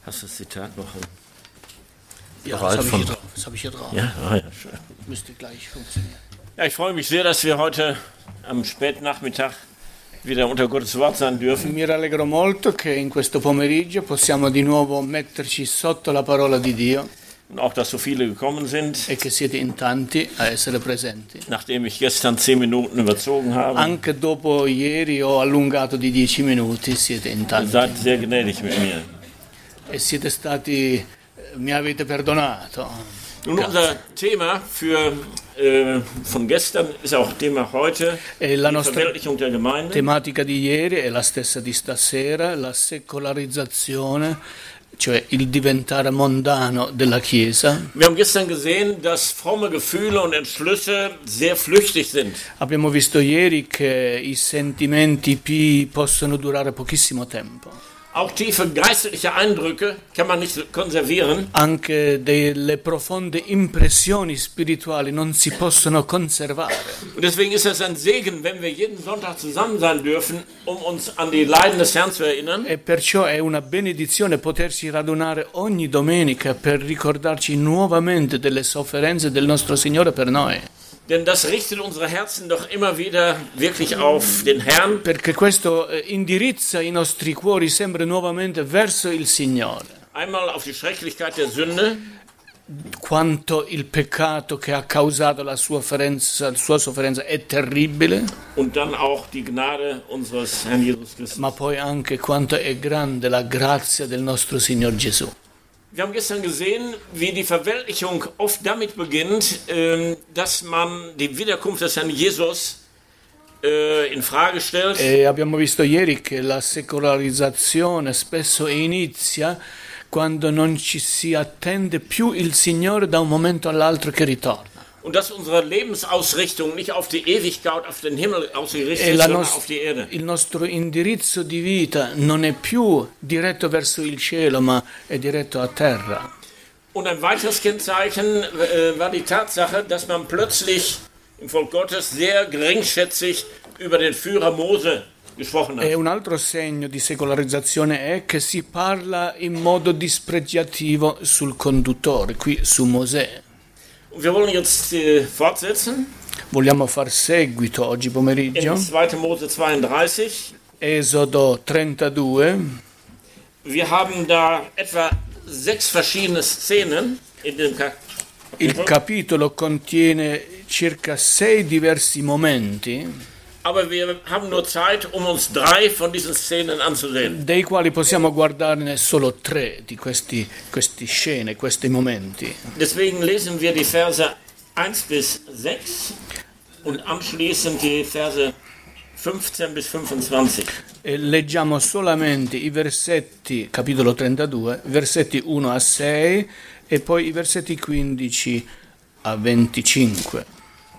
Hast du das Zitat noch? Ja, das habe ich hier drauf. Ja, ja, schön. Müsste gleich funktionieren. Ja, ich freue mich sehr, dass wir heute am Spätnachmittag wieder unter Gottes Wort sein dürfen. Mi rallegro molto che in questo pomeriggio possiamo di nuovo metterci sotto la parola di Dio Und auch, dass so viele gekommen sind, e che siete in tanti a essere presenti. nachdem ich gestern 10 Minuten überzogen habe. Anche dopo ieri ho allungato di 10 minuti, siete in Ihr tanti. seid sehr gnädig mit mir. E siete stati, mi avete perdonato. Nun, unser Thema von gestern ist auch Thema heute, E la die nostra Verweltlichung der Gemeinde. tematica di ieri è la stessa di stasera, la secolarizzazione, cioè il diventare mondano della Chiesa. Wir haben gestern gesehen, dass fromme Gefühle und Entschlüsse sehr flüchtig sind. Abbiamo visto ieri che i sentimenti pii possono durare pochissimo tempo. Auch tiefe geistliche Eindrücke kann man nicht konservieren. Anche delle profonde impressioni spirituali non si possono conservare. Und deswegen ist es ein Segen, wenn wir jeden Sonntag zusammen sein dürfen, um uns an die Leiden des Herrn zu erinnern. E perciò è una benedizione potersi radunare ogni domenica per ricordarci nuovamente delle sofferenze del nostro Signore per noi. Denn das richtet unsere Herzen doch immer wieder wirklich auf den Herrn. Perché questo indirizza i nostri cuori sempre nuovamente verso il Signore. Einmal auf die Schrecklichkeit der Sünde Quanto il peccato che ha causato la sua sofferenza è terribile, und dann auch die Gnade unseres Herrn Jesus Christus. ma poi anche quanto è grande la grazia del nostro Signor Gesù. Wir haben gestern gesehen, wie die Verweltlichung oft damit beginnt, dass man die Wiederkunft des Herrn Jesus in Frage stellt. E abbiamo visto ieri che la secolarizzazione spesso inizia quando non ci si attende più il Signore da un momento all'altro che ritorna. Und dass unsere Lebensausrichtung nicht auf die Ewigkeit, auf den Himmel ausgerichtet E ist, sondern auf die Erde. il nostro indirizzo di vita non è più diretto verso il cielo, ma è diretto a terra. Und ein weiteres Kennzeichen war die Tatsache, dass man plötzlich im Volk Gottes sehr geringschätzig über den Führer Mose gesprochen E hat. un altro segno di secolarizzazione è che si parla in modo dispregiativo sul conduttore, qui su Mosè. Und wir wollen jetzt fortsetzen Vogliamo far seguito oggi pomeriggio. in 2. Mose 32. Esodo 32. Wir haben da etwa 6 verschiedene Szenen in dem Il Kapitel. capitolo contiene circa 6 diversi momenti, Aber wir haben nur Zeit, um uns 3 von diesen Szenen anzusehen. dei quali possiamo guardarne solo 3 di queste scene, questi momenti. Deswegen lesen wir die Verse 1 bis 6 und anschließend die Verse 15 bis 25. E leggiamo solamente i versetti, capitolo 32, versetti 1 a 6 e poi i versetti 15 a 25.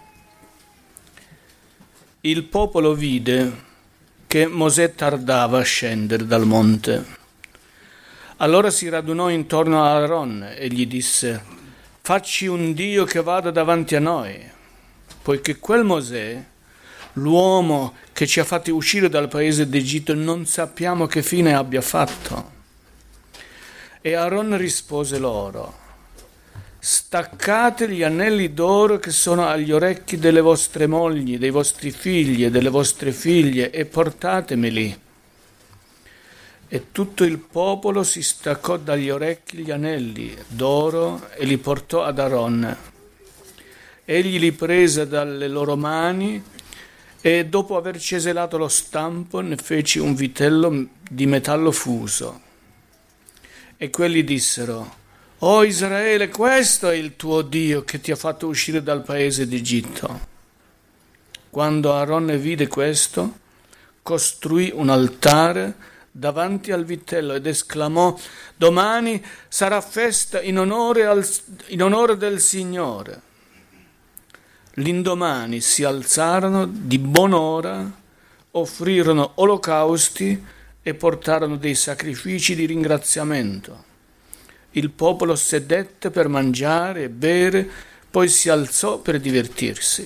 Il popolo vide che Mosè tardava a scendere dal monte. Allora si radunò intorno a Aaron e gli disse: «Facci un Dio che vada davanti a noi, poiché quel Mosè, l'uomo che ci ha fatti uscire dal paese d'Egitto, non sappiamo che fine abbia fatto». E Aaron rispose loro: «Staccate gli anelli d'oro che sono agli orecchi delle vostre mogli, dei vostri figli e delle vostre figlie e portatemeli». E tutto il popolo si staccò dagli orecchi gli anelli d'oro e li portò ad Aaron. Egli li prese dalle loro mani e dopo aver ceselato lo stampo ne fece un vitello di metallo fuso. E quelli dissero: «O Israele, questo è il tuo Dio che ti ha fatto uscire dal paese d'Egitto». Quando Aaron vide questo, costruì un altare davanti al vitello ed esclamò: «Domani sarà festa in onore del Signore». L'indomani si alzarono di buon'ora, offrirono olocausti e portarono dei sacrifici di ringraziamento. Il popolo sedette per mangiare e bere, poi si alzò per divertirsi.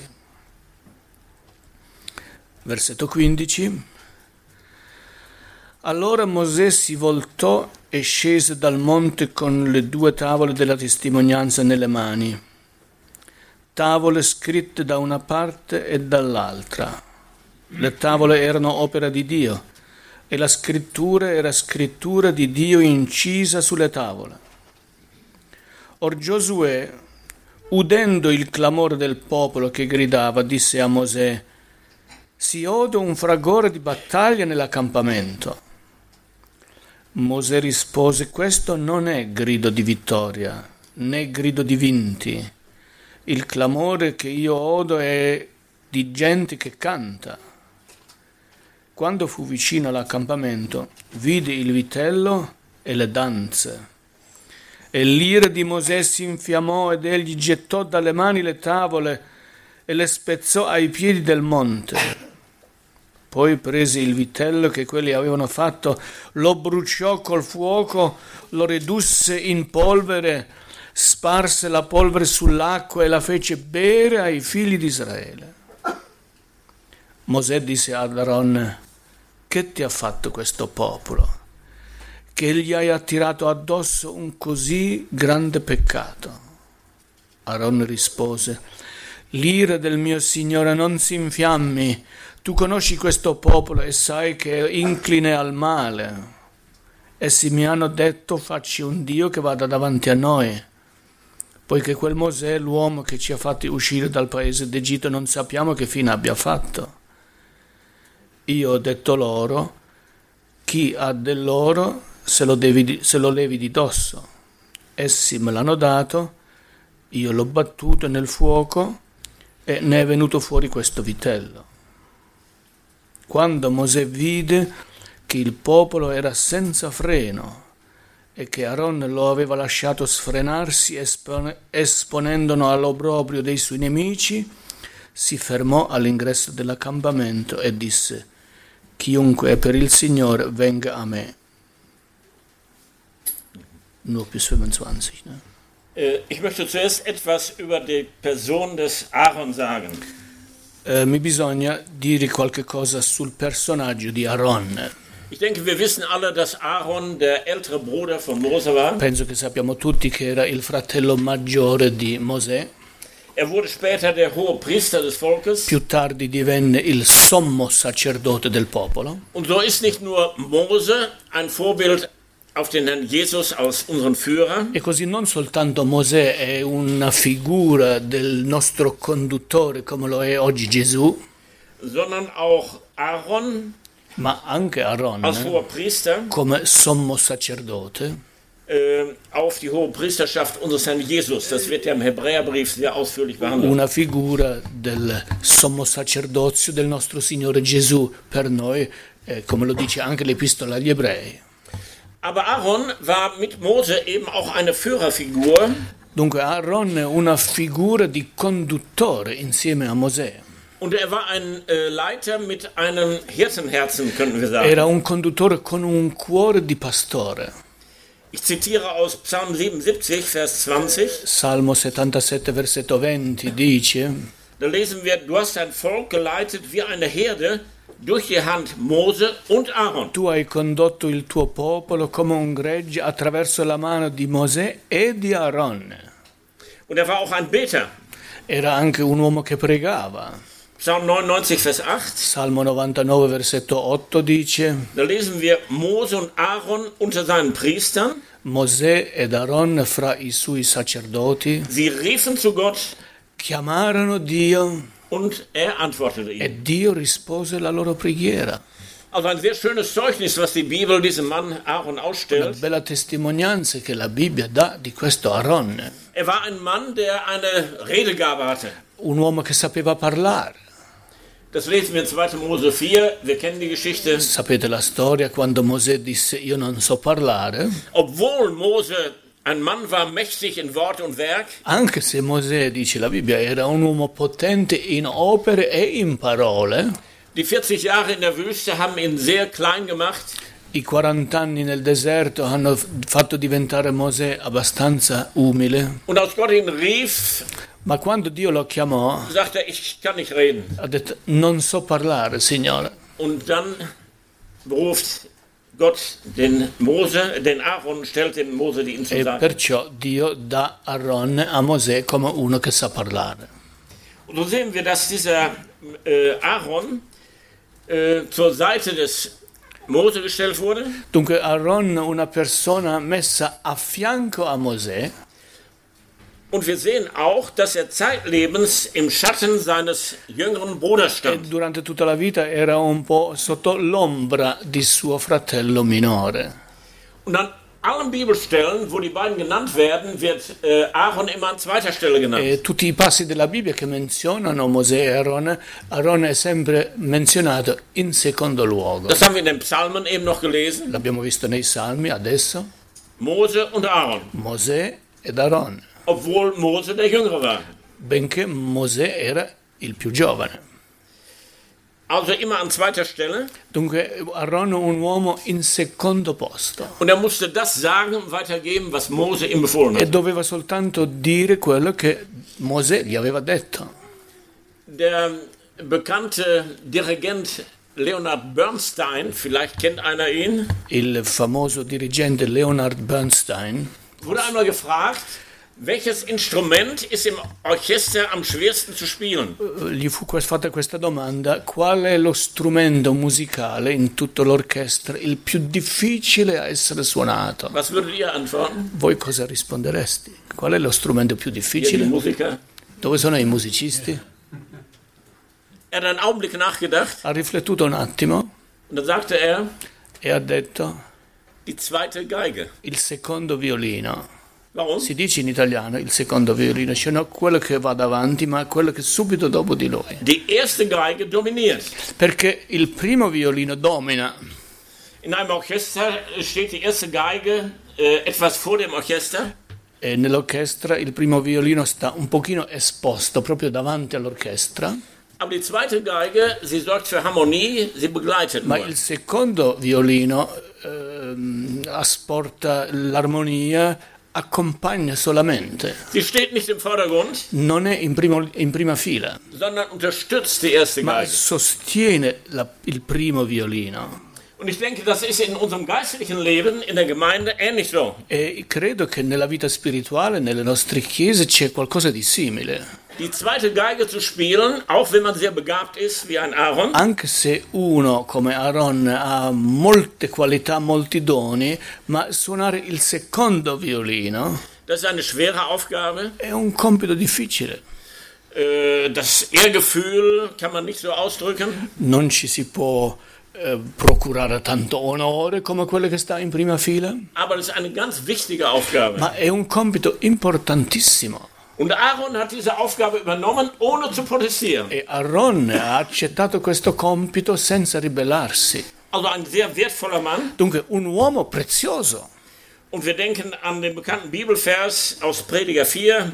Versetto 15. Allora Mosè si voltò e scese dal monte con le 2 tavole della testimonianza nelle mani, tavole scritte da una parte e dall'altra. Le tavole erano opera di Dio e la scrittura era scrittura di Dio incisa sulle tavole. Or Giosuè, udendo il clamore del popolo che gridava, disse a Mosè: si ode un fragore di battaglia nell'accampamento. Mosè rispose: questo non è grido di vittoria, né grido di vinti. Il clamore che io odo è di gente che canta. Quando fu vicino all'accampamento, vide il vitello e le danze. E l'ira di Mosè si infiammò ed egli gettò dalle mani le tavole e le spezzò ai piedi del monte. Poi prese il vitello che quelli avevano fatto, lo bruciò col fuoco, lo ridusse in polvere, sparse la polvere sull'acqua e la fece bere ai figli di Israele. Mosè disse ad Aaron: che ti ha fatto questo popolo, che gli hai attirato addosso un così grande peccato? Aaron rispose: l'ira del mio Signore non si infiammi, tu conosci questo popolo e sai che è incline al male. Essi mi hanno detto: facci un Dio che vada davanti a noi. Poiché quel Mosè, l'uomo che ci ha fatti uscire dal paese d'Egitto, non sappiamo che fine abbia fatto. Io ho detto loro: chi ha dell'oro se lo levi di dosso. Essi me l'hanno dato, io l'ho battuto nel fuoco e ne è venuto fuori questo vitello. Quando Mosè vide che il popolo era senza freno e che Aaron lo aveva lasciato sfrenarsi esponendolo all'obbrobrio dei suoi nemici, si fermò all'ingresso dell'accampamento e disse: chiunque è per il Signore venga a me. Nur bis 25. Ne? Ich möchte zuerst etwas über die Person des Aaron sagen. Mi bisogna dire qualche cosa sul personaggio di Aaron. Ich denke, wir wissen alle, dass Aaron der ältere Bruder von Mose war. Penso che sappiamo tutti che era il fratello maggiore di Mosè. Er wurde später der hohe Priester des Volkes. Più tardi divenne il sommo sacerdote del popolo. Und so ist nicht nur Mose ein Vorbild auf den Herrn Jesus als unseren Führer. E così non soltanto Mosè è una figura del nostro conduttore come lo è oggi Gesù, sondern auch Aaron ma anche Aaron als hoher Priester come sommo sacerdote auf die hohe Priesterschaft unseres Herrn Jesus. Das wird ja im Hebräerbrief sehr ausführlich behandelt. Una figura del sommo sacerdozio del nostro Signore Gesù per noi, come lo dice anche l'Epistola agli Ebrei. Aber Aaron war mit Mose eben auch eine Führerfigur. Dunque Aaron è una figura di conduttore insieme a Mosè. Und er war ein Leiter mit einem Hirtenherzen, könnten wir sagen. Era un conduttore con un cuore di pastore. Ich zitiere aus Psalm 77, Vers 20. Salmo 77, versetto 20 dice: Da lesen wir: Du hast dein Volk geleitet wie eine Herde durch die Hand Mose und Aaron. Tu hai condotto il tuo popolo come un gregge attraverso la mano di Mosè e di Aaron. Und er war auch ein Beter. Era anche un uomo che pregava. Psalm 99, Vers 8. Salmo 99, versetto 8 dice: Da lesen wir Mose und Aaron unter seinen Priestern. Mosè ed Aaron fra i suoi sacerdoti. Sie riefen zu Gott. Chiamarono Dio. Und er antwortete ihnen. E Dio rispose la loro preghiera. Also ein sehr schönes Zeugnis, was die Bibel diesem Mann Aaron Una ausstellt. bella testimonianza che la Bibbia dà di questo Aaron. Er war ein Mann, der eine Redegabe hatte. Un uomo che sapeva parlare. Das lesen wir in 2. Mose 4. Wir kennen die Geschichte. Sapete la storia quando Mosè disse: io non so parlare. Obwohl Mose ein Mann war, mächtig in Wort und Werk, Anche se Mosè, dice la Bibbia, era un uomo potente in opere e in parole. die 40 Jahre in der Wüste haben ihn sehr klein gemacht. I 40 anni nel deserto hanno fatto diventare Mosè abbastanza umile. Und als Gott ihn rief, Ma quando Dio lo chiamò, sagte er: Ich kann nicht reden. ha detto: non so parlare, Signore. Und dann beruft Gott den Aaron stellt dem Mose die ihn zur E Seite. perciò Dio dà Aaron a Mosè come uno che sa parlare. Und so sehen wir, dass dieser Aaron zur Seite des Mose gestellt wurde. Dunque Aaron, una persona messa a fianco a Mosè, Und wir sehen auch, dass er zeitlebens im Schatten seines jüngeren Bruders e stand. durante tutta la vita era un po' sotto l'ombra di suo fratello minore. Und an allen Bibelstellen, wo die beiden genannt werden, wird Aaron immer an zweiter Stelle genannt. E tutti i passi della Bibbia che menzionano Mosè e Aaron, Aaron è sempre menzionato in secondo luogo. Das haben wir in den Psalmen eben noch gelesen. L'abbiamo visto nei Salmi adesso, Mose und Aaron. Mosè ed Aaron, Obwohl Mose der Jüngere war. benché Mosè era il più giovane. Also immer an zweiter Stelle. Dunque Aaron un uomo in secondo posto Und er musste das sagen und weitergeben, was Mose ihm befohlen e hat. doveva soltanto dire quello che Mosè gli aveva detto. Der bekannte Dirigent Leonard Bernstein, vielleicht kennt einer ihn, Il famoso dirigente Leonard Bernstein wurde einmal gefragt, welches Instrument ist im Orchester am schwersten zu spielen? gli fu fatta questa domanda: qual è lo strumento musicale in tutta l'orchestra il più difficile a essere suonato? Was würdet ihr antworten? Voi cosa risponderesti? Qual è lo strumento più Ihr, die difficile? Musiker. Dove sono i musicisti? Er hat einen Augenblick nachgedacht Ha riflettuto un attimo und dann sagte er, e ha detto: die zweite Geige. il secondo violino. Warum? Si dice in italiano il secondo violino, cioè non quello che va davanti, ma quello che subito dopo di lui. Die erste Geige dominiert. Perché il primo violino domina. In einem Orchester steht die erste Geige etwas vor dem Orchester. E nell'orchestra il primo violino sta un pochino esposto proprio davanti all'orchestra, Aber die zweite Geige, sie sorgt für Harmonie, sie begleitet ma nur. il secondo violino asporta l'armonia, accompagna solamente, Sie steht nicht im Vordergrund, non è in prima fila, sondern unterstützt die erste ma Geige. sostiene il primo violino. Und ich denke, das ist in unserem geistlichen Leben in der Gemeinde ähnlich so. E credo che nella vita spirituale, nelle nostre chiese, c'è qualcosa di simile. Die zweite Geige zu spielen, auch wenn man sehr begabt ist wie ein Aaron, Anche se uno come Aaron ha molte qualità, molti doni, ma suonare il secondo violino das ist eine schwere Aufgabe. è un compito difficile. Das Ehrgefühl kann man nicht so ausdrücken. Non ci si può procurare tanto onore come quello che sta in prima fila, Aber das ist eine ganz wichtige Aufgabe. ma è un compito importantissimo. Und Aaron hat diese Aufgabe übernommen, ohne zu protestieren. E Aaron ha accettato questo compito senza ribellarsi. Also ein sehr wertvoller Mann. Dunque un uomo prezioso. Und wir denken an den bekannten Bibelvers aus Prediger 4.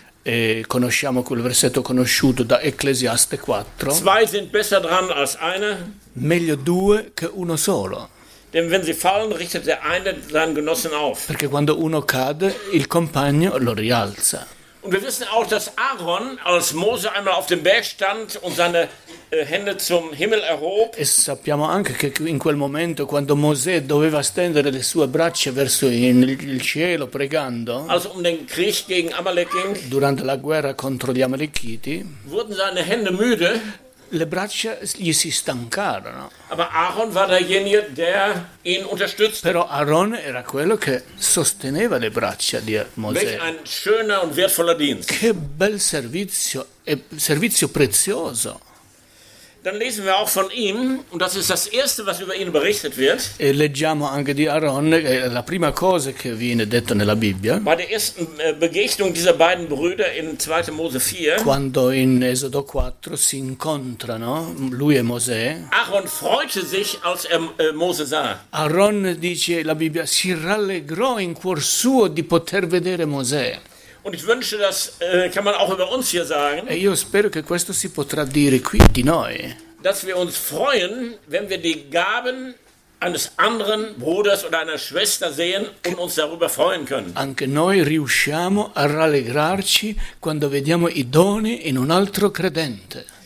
E conosciamo quel versetto conosciuto da Ecclesiaste 4. Zwei sind besser dran als einer, Meglio due che uno solo. denn wenn sie fallen, richtet der eine seinen Genossen auf. Perché quando uno cade, il compagno lo rialza. Und wir wissen auch, dass Aaron, als Mose einmal auf dem Berg stand und seine Hände zum Himmel erhob, E sappiamo anche che in quel momento, quando Mosè doveva stendere le sue braccia verso il cielo pregando, als es um den Krieg gegen Amalek ging, durante la guerra contro gli Amalekiti, wurden seine Hände müde, le braccia gli si stancarono. aber Aaron war derjenige, der ihn unterstützte. Però Aaron era quello che sosteneva le braccia di Welch Mosè. ein schöner und wertvoller Dienst. Che bel servizio, e servizio prezioso. Dann lesen wir auch von ihm, und das ist das Erste, was über ihn berichtet wird, E leggiamo anche di Aaron, la prima cosa che viene detta nella Bibbia, bei der ersten Begegnung dieser beiden Brüder in 2. Mose 4. quando in Esodo 4 si incontrano lui e Mosè. Aaron freute sich, als Mose sah. Aaron, dice la Bibbia, si rallegrò in cuor suo di poter vedere Mosè. Und ich wünsche, das kann man auch über uns hier sagen, E io spero che questo si potrà dire qui di noi, dass wir uns freuen, wenn wir die Gaben eines anderen Bruders oder einer Schwester sehen und uns darüber freuen können. anche noi riusciamo a rallegrarci quando vediamo i doni in un altro credente.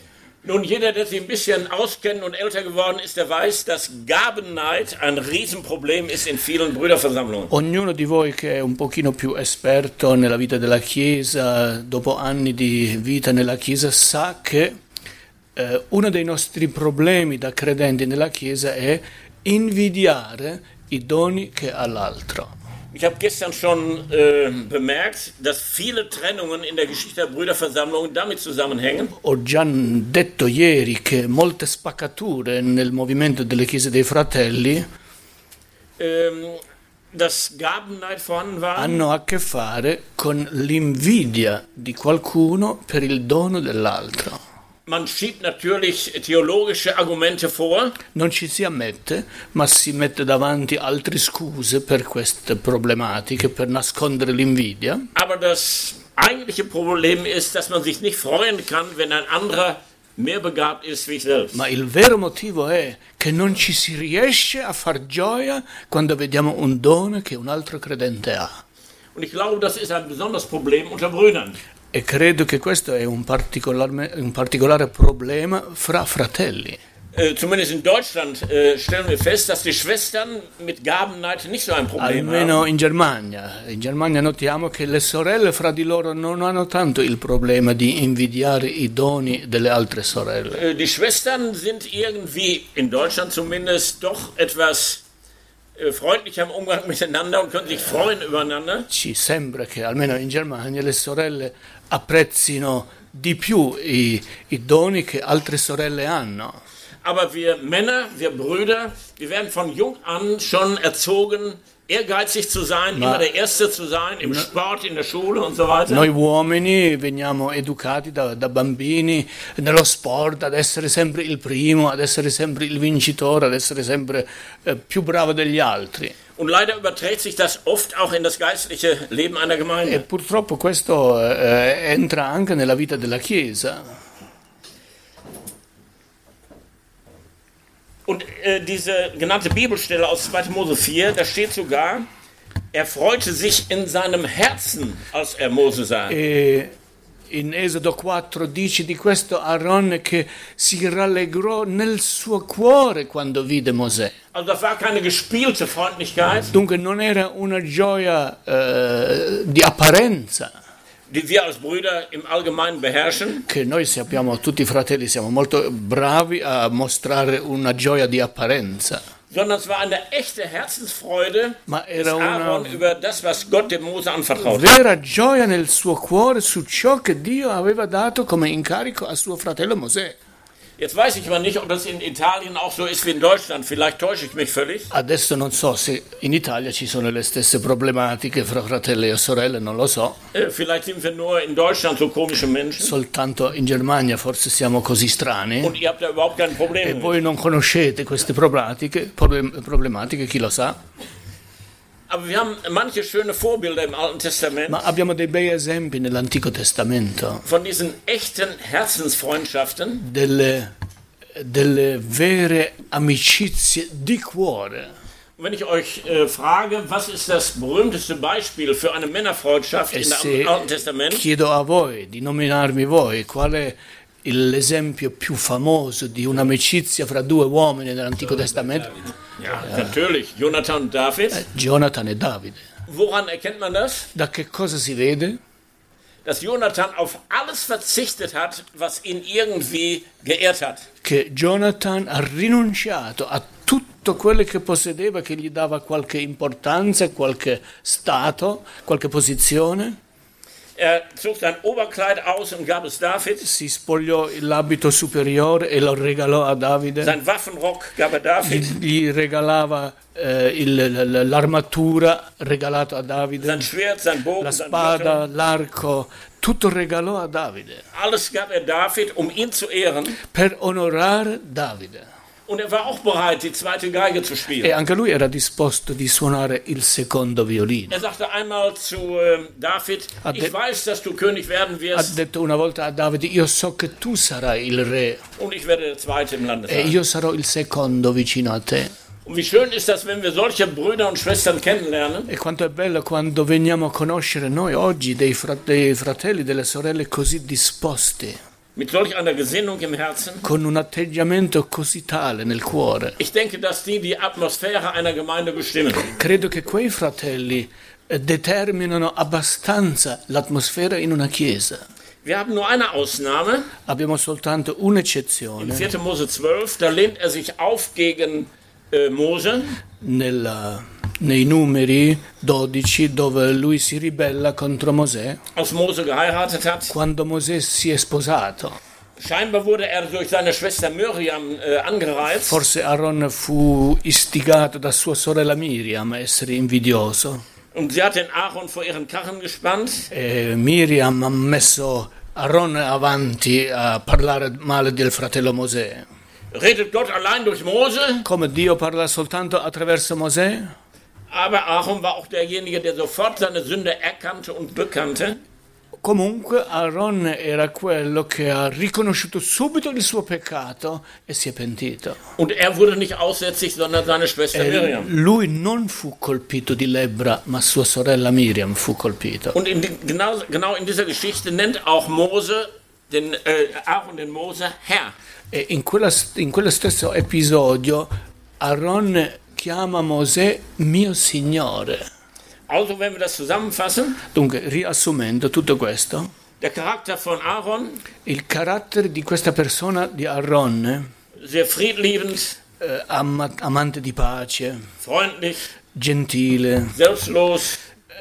Nun, jeder, der sich ein bisschen auskennt und älter geworden ist, der weiß, dass Gabenneid ein Riesenproblem ist in vielen Brüderversammlungen. Ognuno di voi che è un pochino più esperto nella vita della Chiesa, dopo anni di vita nella Chiesa, sa che uno dei nostri problemi da credenti nella Chiesa è invidiare i doni che ha l'altro. Ich habe gestern schon bemerkt, dass viele Trennungen in der Geschichte der Brüderversammlungen damit zusammenhängen. Ho già detto ieri che molte spaccature nel movimento delle Chiese dei Fratelli Dass Gabenneid vorhanden war. hanno a che fare con l'invidia di qualcuno per il dono dell'altro. Man schiebt natürlich theologische Argumente vor. Non ci si ammette, ma si mette davanti altre scuse per queste problematiche, per nascondere l'invidia. Aber das eigentliche Problem ist, dass man sich nicht freuen kann, wenn ein anderer mehr begabt ist wie ich selbst. Ma il vero motivo è che non ci si riesce a far gioia quando vediamo un dono che un altro credente ha. Und ich glaube, das ist ein besonderes Problem unter Brüdern. E credo che questo è un particolare problema fra fratelli. Zumindest in Deutschland stellen wir fest, dass die Schwestern mit Gabenneid nicht so ein Problem Almeno haben. in Germania. In Germania notiamo che le sorelle fra di loro non hanno tanto il problema di invidiare i doni delle altre sorelle. Die Schwestern sind irgendwie, in Deutschland zumindest, doch etwas freundlicher im Umgang miteinander und können sich freuen übereinander. Ci sembra che almeno in Germania le sorelle apprezzino di più i doni che altre sorelle hanno. Aber wir Männer, wir Brüder, wir werden von jung an schon erzogen, ehrgeizig zu sein, immer der Erste zu sein, im Sport, in der Schule und so weiter. Noi uomini veniamo educati da bambini nello sport ad essere sempre il primo, ad essere sempre il vincitore, ad essere sempre più bravo degli altri. Und leider überträgt sich das oft auch in das geistliche Leben einer E Gemeinde. purtroppo questo entra anche nella vita della Chiesa. Und diese genannte Bibelstelle aus 2. Mose 4, da steht sogar, er freute sich in seinem Herzen, als er Mose sah. E in Esodo 4 dice di questo Aaron che si rallegrò nel suo cuore quando vide Mosè. Also das war keine gespielte Freundlichkeit, Dunque non era una gioia di apparenza, die wir als Brüder im Allgemeinen beherrschen, che noi sappiamo, tutti i fratelli siamo molto bravi a mostrare una gioia di apparenza, sondern es war eine echte Herzensfreude ma des era Aaron una über das, was Gott dem Mose anvertraut hat. vera gioia nel suo cuore su ciò che Dio aveva dato come incarico a suo fratello Mosè. Jetzt weiß ich aber nicht, ob das in Italien auch so ist wie in Deutschland. Vielleicht täusche ich mich völlig. Adesso non so se in Italia ci sono le stesse problematiche fra fratelli e sorelle, non lo so. Vielleicht sind wir nur in Deutschland so komische Menschen. Soltanto in Germania forse siamo così strani Und ihr habt da überhaupt kein Problem e mit. voi non conoscete queste problematiche, chi lo sa. Aber wir haben manche schöne Vorbilder im Alten Testament Ma abbiamo dei bei esempi nell'Antico Testamento von diesen echten Herzensfreundschaften, delle vere amicizie di cuore. Und wenn ich euch frage, was ist das berühmteste Beispiel für eine Männerfreundschaft E im se Alten Testament? chiedo a voi di nominarmi voi qual è l'esempio più famoso di un'amicizia fra due uomini nell'Antico Testamento? Ja, natürlich, Jonathan und David. Jonathan e Davide. Woran erkennt man das? Da che cosa si vede? Dass Jonathan auf alles verzichtet hat, was ihn irgendwie geehrt hat. Che Jonathan ha rinunciato a tutto quello che possedeva, che gli dava qualche importanza, qualche stato, qualche posizione. Er zog sein Oberkleid aus und gab es David. Si spogliò l'abito superiore e lo regalò a Davide. Sein Waffenrock gab er David. Gli regalava l'armatura regalato a Davide, Sein Schwert, sein Bogen, la sein spada, Gürtel. l'arco, tutto regalò a Davide Alles gab er David, um ihn zu ehren. per onorare Davide. Und er war auch bereit, die zweite Geige zu E spielen. anche lui era disposto di suonare il secondo violino. Er sagte einmal zu David, Hat ich der- weiß, dass du König werden Ha wirst detto una volta a Davide: io so che tu sarai il re und ich werde der Zweite im Lande e sein. io sarò il secondo vicino a te. Und wie schön ist das, wenn wir solche Brüder und Schwestern kennenlernen, E quanto è bello quando veniamo a conoscere noi oggi dei fratelli, delle sorelle così disposti, mit solch einer Gesinnung im Herzen. con un atteggiamento così tale nel cuore. Ich denke, dass die Atmosphäre einer Gemeinde bestimmen. Credo che quei fratelli determinano abbastanza l'atmosfera in una chiesa. Wir haben nur eine Ausnahme. Abbiamo soltanto In un'eccezione 4. Mose 12, da lehnt er sich auf gegen Mose. nei numeri 12 dove lui si ribella contro Mosè Als Mose geheiratet hat. quando Mosè si è sposato. Scheinbar wurde er durch seine Schwester Miriam angereizt. Forse Aaron fu istigato da sua sorella Miriam a essere invidioso. Und sie hat den Aaron vor ihren Karren gespannt. E Miriam ha messo Aaron avanti a parlare male del fratello Mosè. Redet Gott allein durch Mose? Come Dio parla soltanto attraverso Mosè? Aber Aaron war auch derjenige, der sofort seine Sünde erkannte und bekannte. Comunque Aaron era quello che ha riconosciuto subito il suo peccato e si è pentito. Und er wurde nicht aussätzig, sondern seine Schwester Miriam. Lui non fu colpito di lebbra, ma sua sorella Miriam fu colpito. Und genau in dieser Geschichte nennt auch Aaron den Mose Herr. E in quello stesso episodio Aaron chiama Mosè mio Signore. Also, wenn wir das zusammenfassen, Dunque, riassumendo tutto questo, der Charakter von Aaron, il carattere di questa persona, di Aaron, sehr friedliebend, amante di pace, freundlich, gentile, selbstlos,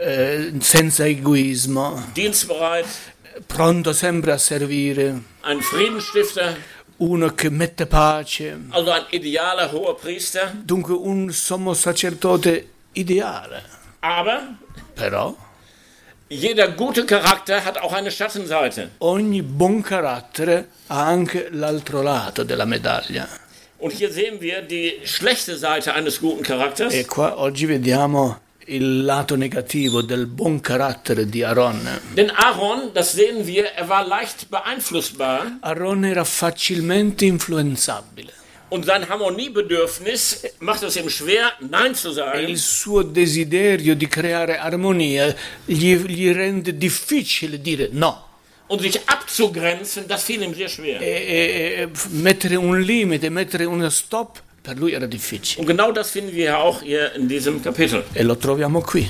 senza egoismo, dienstbereit, pronto sempre a servire, ein Friedensstifter, uno che mette pace, also ein idealer hoher Priester. dunque un sommo sacerdote ideale. Aber Però jeder gute Charakter hat auch eine Schattenseite. ogni buon carattere ha anche l'altro lato della medaglia. Und hier sehen wir die schlechte Seite eines guten Charakters. E qua oggi vediamo il lato negativo del buon carattere di Aaron. Denn Aaron, das sehen wir, er war leicht beeinflussbar Aaron era facilmente influenzabile und sein Harmoniebedürfnis macht es ihm schwer, Nein zu e sagen. il suo desiderio di creare armonia gli rende difficile dire no. Und sich abzugrenzen, das fiel ihm sehr schwer. E mettere un limite, mettere uno stop, per lui era difficile. Und genau das finden wir ja auch hier in diesem Kapitel. E lo troviamo qui.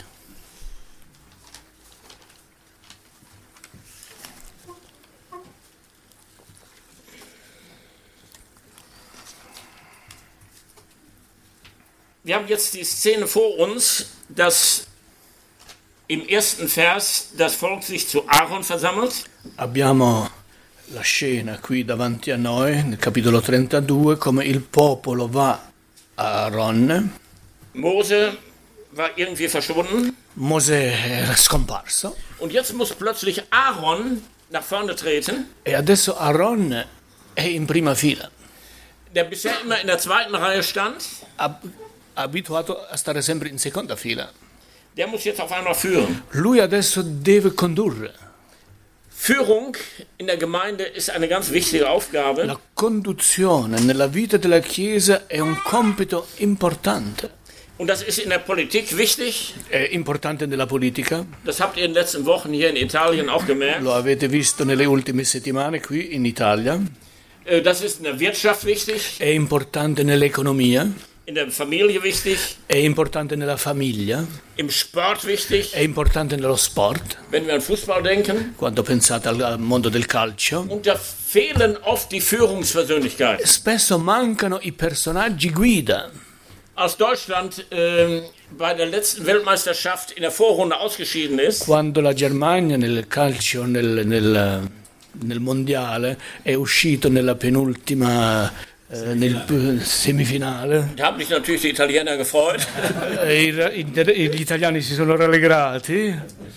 Wir haben jetzt die Szene vor uns, dass im ersten Vers das Volk sich zu Aaron versammelt. Abbiamo la scena qui davanti a noi, nel capitolo 32, come il popolo va a Aaron. Mose war irgendwie verschwunden. Mosè era scomparso Und jetzt muss plötzlich Aaron nach vorne treten, e adesso Aaron è in prima fila, der bisher immer in der zweiten Reihe stand. abituato a stare sempre in seconda fila. Der muss jetzt auf einmal führen. Lui adesso deve condurre. Führung in der Gemeinde ist eine ganz wichtige Aufgabe. La conduzione nella vita della Chiesa è un compito importante. Und das ist in der Politik wichtig. È importante nella politica, Das habt ihr in den letzten Wochen hier in Italien auch gemerkt. lo avete visto nelle ultime settimane qui in Italia, Das ist in der Wirtschaft wichtig, è importante nell'economia, in der Familie wichtig, è importante nella famiglia, im Sport wichtig, è importante nello sport, wenn wir an Fußball denken. quando pensate al mondo del calcio. Und da fehlen oft die Führungspersönlichkeiten. Spesso mancano i personaggi guida. Als Deutschland bei der letzten Weltmeisterschaft in der Vorrunde ausgeschieden ist, Quando la Germania nel calcio, nel mondiale, è uscito nella penultima, nel semifinale, da haben sich natürlich die Italiener gefreut. gli italiani si sono rallegrati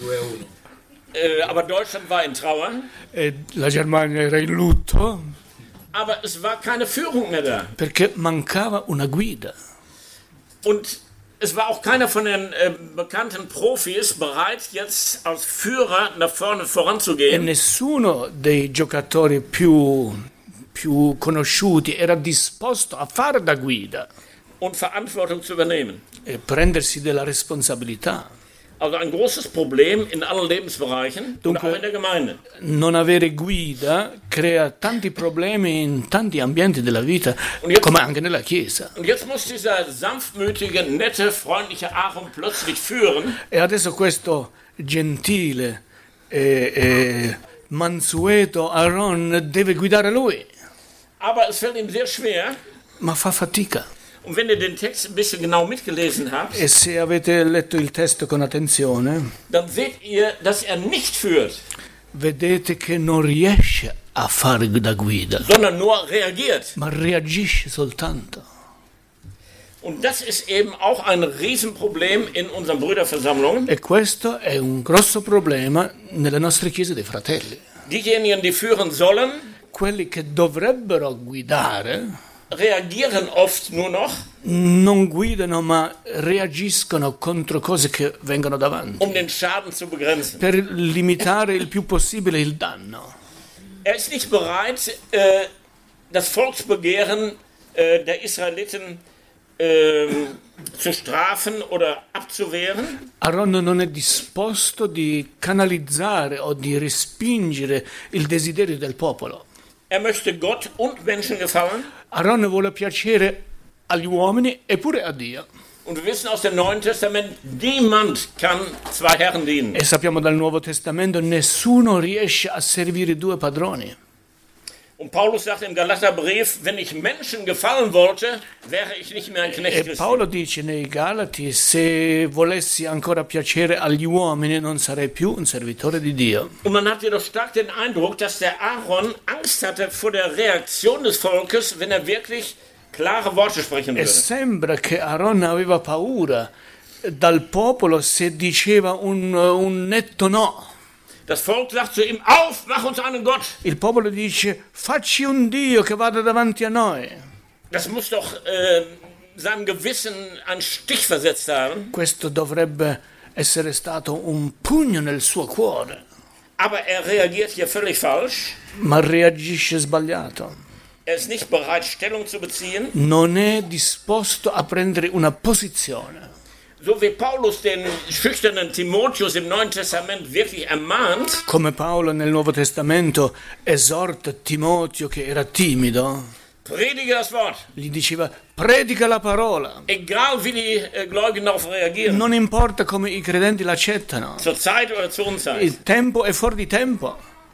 Aber Deutschland war in Trauer. e la Germania era in lutto Aber es war keine Führung mehr da. perché mancava una guida. Und es war auch keiner von den bekannten Profis bereit, jetzt als Führer nach vorne E voranzugehen. nessuno dei giocatori più conosciuti era disposto a fare da guida Und Verantwortung zu übernehmen. e prendersi della responsabilità. Also ein großes Problem in allen Lebensbereichen und auch in der Gemeinde. Non avere guida crea tanti problemi in tanti ambienti della vita, come anche nella Chiesa. Und jetzt muss dieser sanftmütige, nette, freundliche Aaron plötzlich führen. E adesso questo gentile mansueto Aaron deve guidare lui, Aber es fällt ihm sehr schwer. ma fa fatica. Und wenn ihr den Text ein bisschen genau mitgelesen habt, E se avete letto il testo con attenzione, dann seht ihr, dass er nicht führt, vedete che non riesce a fare da guida, sondern nur reagiert. ma reagisce soltanto. Und das ist eben auch ein Riesenproblem in unseren Brüderversammlungen. E questo è un grosso problema nelle nostre chiese dei fratelli. Diejenigen, die führen sollen, Quelli che dovrebbero guidare reagieren oft nur noch, non guidano ma reagiscono contro cose che vengono davanti um den Schaden zu begrenzen. per limitare il più possibile il danno. Er ist nicht bereit, das Volksbegehren der Israeliten zu strafen oder abzuwehren. Aaron non è disposto di canalizzare o di respingere il desiderio del popolo. Er möchte Gott und Menschen gefallen. Aaron vuole piacere agli uomini e pure a Dio. Und wir wissen aus dem Neuen Testament, niemand kann zwei Herren dienen. E sappiamo dal Nuovo Testamento, nessuno riesce a servire due padroni. Und Paulus sagt im Galaterbrief, wenn ich Menschen gefallen wollte, wäre ich nicht mehr ein Knecht E Christi. Paolo dice nei Galati, se volessi ancora piacere agli uomini non sarei più un servitore di Dio. Und man hat jedoch stark den Eindruck, dass der Aaron Angst hatte vor der Reaktion des Volkes, wenn er wirklich klare Worte sprechen E würde. sembra che Aaron aveva paura dal popolo se diceva un netto no. Das Volk sagt zu ihm, auf, mach uns einen Gott. Il popolo dice, facci un Dio che vada davanti a noi. Das muss doch seinem Gewissen einen Stich versetzt haben. Questo dovrebbe essere stato un pugno nel suo cuore, Aber er reagiert hier völlig falsch. ma reagisce sbagliato. Er ist nicht bereit, Stellung zu beziehen. Non è disposto a prendere una posizione. So wie Paulus den schüchternen Timotheus im Neuen Testament wirklich ermahnt, Come Paolo nel Nuovo Testamento esorta Timoteo che era timido, predige das Wort. gli diceva predica la parola. Egal wie die Gläubigen darauf reagieren. Non importa come i credenti l'accettano. Zur Zeit oder zur Unzeit. Il tempo è fuori di tempo.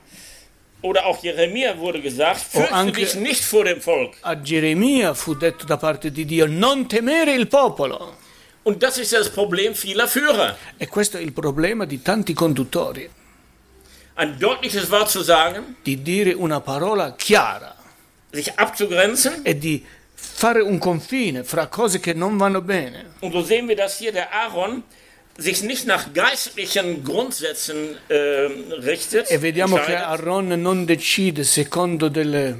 Oder auch Jeremia wurde gesagt, fürchte anche- dich nicht vor dem Volk. A Geremia fu detto da parte di Dio non temere il popolo. Und das ist das Problem vieler Führer. E questo è il problema di tanti conduttori, Ein deutliches Wort zu sagen, di dire una parola chiara sich abzugrenzen. e di fare un confine fra cose che non vanno bene. Und so sehen wir, dass hier der Aaron sich nicht nach geistlichen Grundsätzen richtet, E vediamo che entscheidet, Aaron non decide secondo delle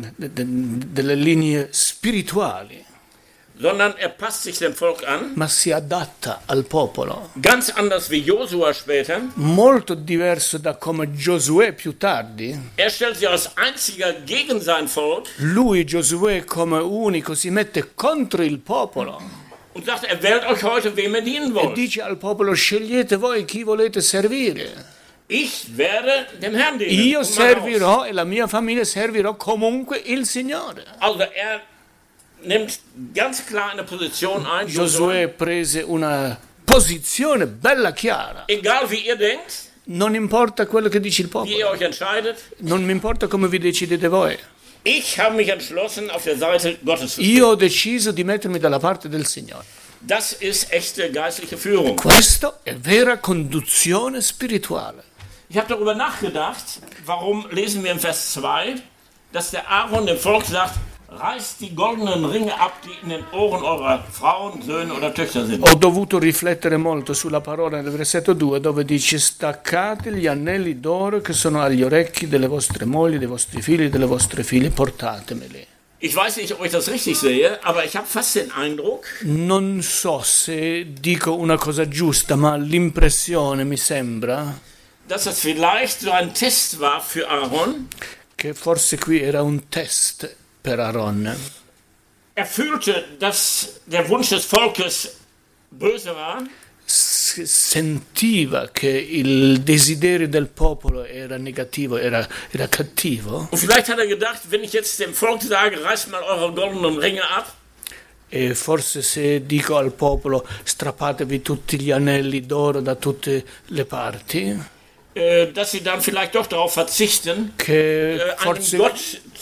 linee spirituali, sondern er passt sich dem Volk an. ma si adatta al popolo. Ganz anders wie Josua später. Molto diverso da come Giosuè più tardi. Er stellt sich als einziger gegen sein Volk Lui, Giosuè, come unico, si mette contro il popolo und sagt, er wählt euch heute, wem ihr dienen e wollt. dice al popolo scegliete voi chi volete servire. Ich werde dem Herrn dienen. Io und mein Haus. servirò e la mia famiglia servirò comunque il Signore. Also er nimmt ganz klar eine Position ein. Giosuè prese una posizione bella chiara. Egal wie ihr denkt, Non importa quello che dice il wie ihr popolo, euch entscheidet, non mi importa come vi decidete voi. ich habe mich entschlossen, auf der Seite Gottes zu stehen. Io ho deciso di mettermi dalla parte del Signore. Das ist echte geistliche Führung. Questo è vera conduzione spirituale. Ich habe darüber nachgedacht, warum lesen wir im Vers 2, dass der Aaron dem Volk sagt, reißt die goldenen Ringe ab, die in den Ohren eurer Frauen, Söhne oder Töchter sind. Ho dovuto riflettere molto sulla parola nel versetto 2 dove dice staccate gli anelli d'oro che sono agli orecchi delle vostre mogli, dei vostri figli, delle vostre figlie, portatemeli. Ich weiß nicht, ob ich das richtig sehe, aber ich habe fast den Eindruck, Non so se dico una cosa giusta, ma l'impressione mi sembra dass das vielleicht so ein Test war für Aaron. che forse qui era un test per Aaron. Er fühlte, dass der Wunsch des Volkes böse war. sentiva che il desiderio del popolo era negativo, era cattivo. Und vielleicht hat er gedacht, wenn ich jetzt dem Volk sage, reißt mal eure goldenen Ringe ab, E forse se dico al popolo strappatevi tutti gli anelli d'oro da tutte le parti, dass sie dann vielleicht doch darauf verzichten, che einen forse, Gott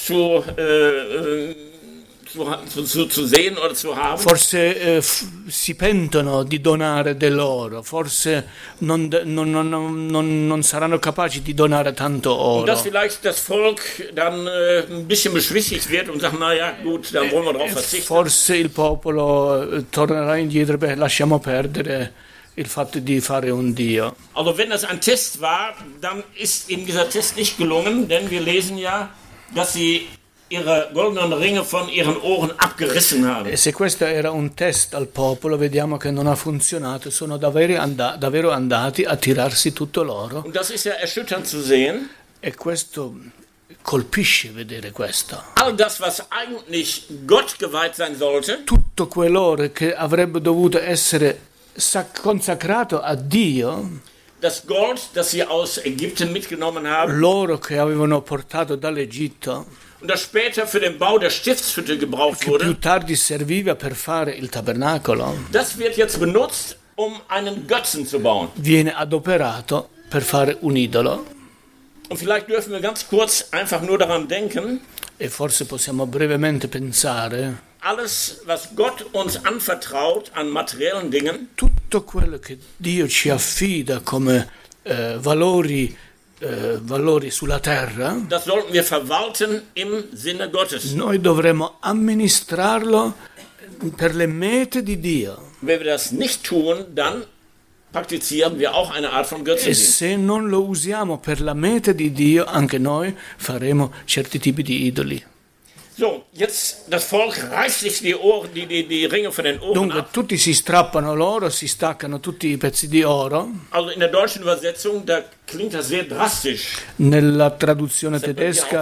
zu sehen oder zu haben. forse si pentono di donare dell'oro, forse non saranno capaci di donare tanto Und dass oro. vielleicht das Volk dann ein bisschen beschwichtigt wird und sagt, naja, gut, dann wollen wir darauf verzichten. Forse il popolo tornerà indietro, beh, lasciamo perdere il fatto di fare un Dio. Also wenn das ein Test war, dann ist ihm dieser Test nicht gelungen, denn wir lesen ja, dass sie ihre goldenen Ringe von ihren Ohren abgerissen haben. E se questo era un test al popolo, vediamo che non ha funzionato, sono davvero andati a tirarsi tutto l'oro. Und das ist ja erschütternd zu sehen. E questo colpisce vedere questo. All das, was eigentlich Gott geweiht sein sollte, Tutto quell'oro che avrebbe dovuto essere consacrato a Dio, das Gold, das sie aus Ägypten mitgenommen haben l'oro che avevano portato dall'Egitto, und das später für den Bau der Stiftshütte gebraucht che wurde, più tardi serviva per fare il tabernacolo, das wird jetzt benutzt, um einen Götzen zu bauen. viene adoperato per fare un idolo. Und vielleicht dürfen wir ganz kurz einfach nur daran denken, E forse possiamo brevemente pensare, alles, was Gott uns anvertraut an materiellen Dingen, tutto quello che Dio ci affida come valori sulla terra, das sollten wir verwalten im Sinne Gottes. noi dovremo amministrarlo per le mete di Dio. Wenn wir das nicht tun, dann praktizieren wir auch eine Art von E Götzendienst. se non lo usiamo per la mete di Dio, anche noi faremo certi tipi di idoli. So, jetzt das Volk reißt sich die Ringe von den Ohren Dunque ab. tutti si strappano l'oro, si staccano tutti i pezzi di oro. Also in der deutschen Übersetzung, da klingt das sehr drastisch. Nella traduzione tedesca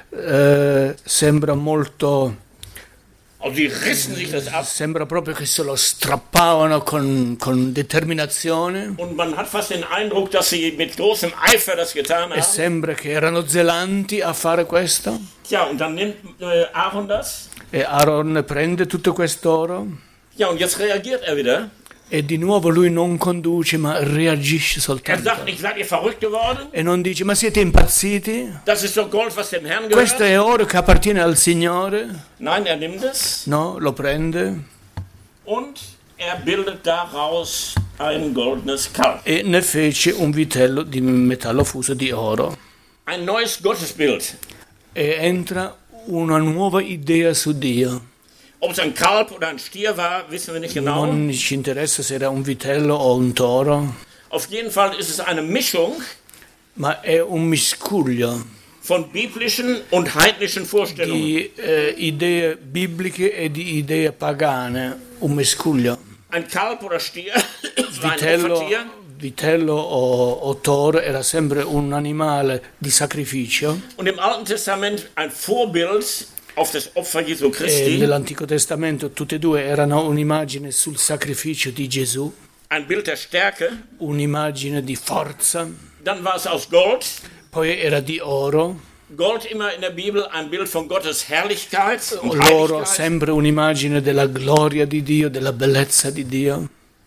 sembra molto... Also die rissen sich das ab Sembra proprio che se lo strappavano con determinazione und man hat fast den Eindruck, dass sie mit großem Eifer das getan e haben. sembra che erano zelanti a fare questo. Ja, und dann nimmt Aaron das. E Aaron prende tutto quest'oro Ja, und jetzt reagiert er wieder. e di nuovo lui non conduce ma reagisce Er soltanto. sagt nicht, seid ihr verrückt geworden? E non dice ma siete impazziti? Das ist doch Gold, was dem Herrn Questo gehört. è oro che appartiene al Signore? Nein, er nimmt es No, lo prende und er bildet daraus ein goldenes Kalb. e ne fece un vitello di metallo fuso di oro. Ein neues Gottesbild. E entra una nuova idea su Dio. Ob es ein Kalb oder ein Stier war, wissen wir nicht genau. Non ci interessa se era un vitello o un toro, Auf jeden Fall ist es eine Mischung ma è un miscuglio von biblischen und heidnischen Vorstellungen. di idee bibliche e di idee pagane, un miscuglio. Ein Kalb oder Stier war ein Vitello, Opfertier. vitello o toro era sempre un animale di sacrificio Und im Alten Testament ein Vorbild auf das Opfer Jesu e Christi, nell'Antico Testamento tutte e due erano un'immagine sul sacrificio di Gesù, ein Bild der Stärke. un'immagine di forza, Dann war es aus Gold. poi era di oro, Gold immer in der Bibel ein Bild von Gottes Herrlichkeit und l'oro Heiligkeit, sempre un'immagine della gloria di Dio, della bellezza di Dio,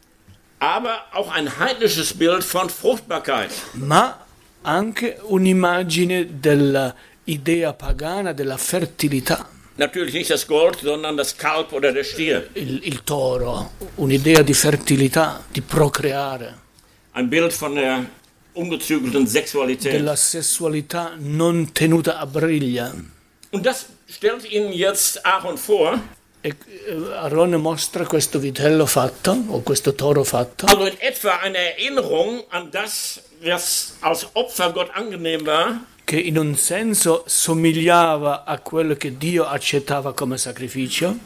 aber auch ein heidnisches Bild von Fruchtbarkeit. ma anche un'immagine dell'idea pagana della fertilità. Natürlich nicht das Gold, sondern das Kalb oder der Stier. Il toro, un'idea di fertilità, di procreare, Ein Bild von der ungezügelten Sexualität. della sessualità non tenuta a briglia. Und das stellt Ihnen jetzt Aaron vor. E Aarone mostra questo vitello fatto, o questo toro fatto, Also in etwa eine Erinnerung an das, was als Opfer Gott angenehm war, che in un senso somigliava a quello che Dio accettava come sacrificio,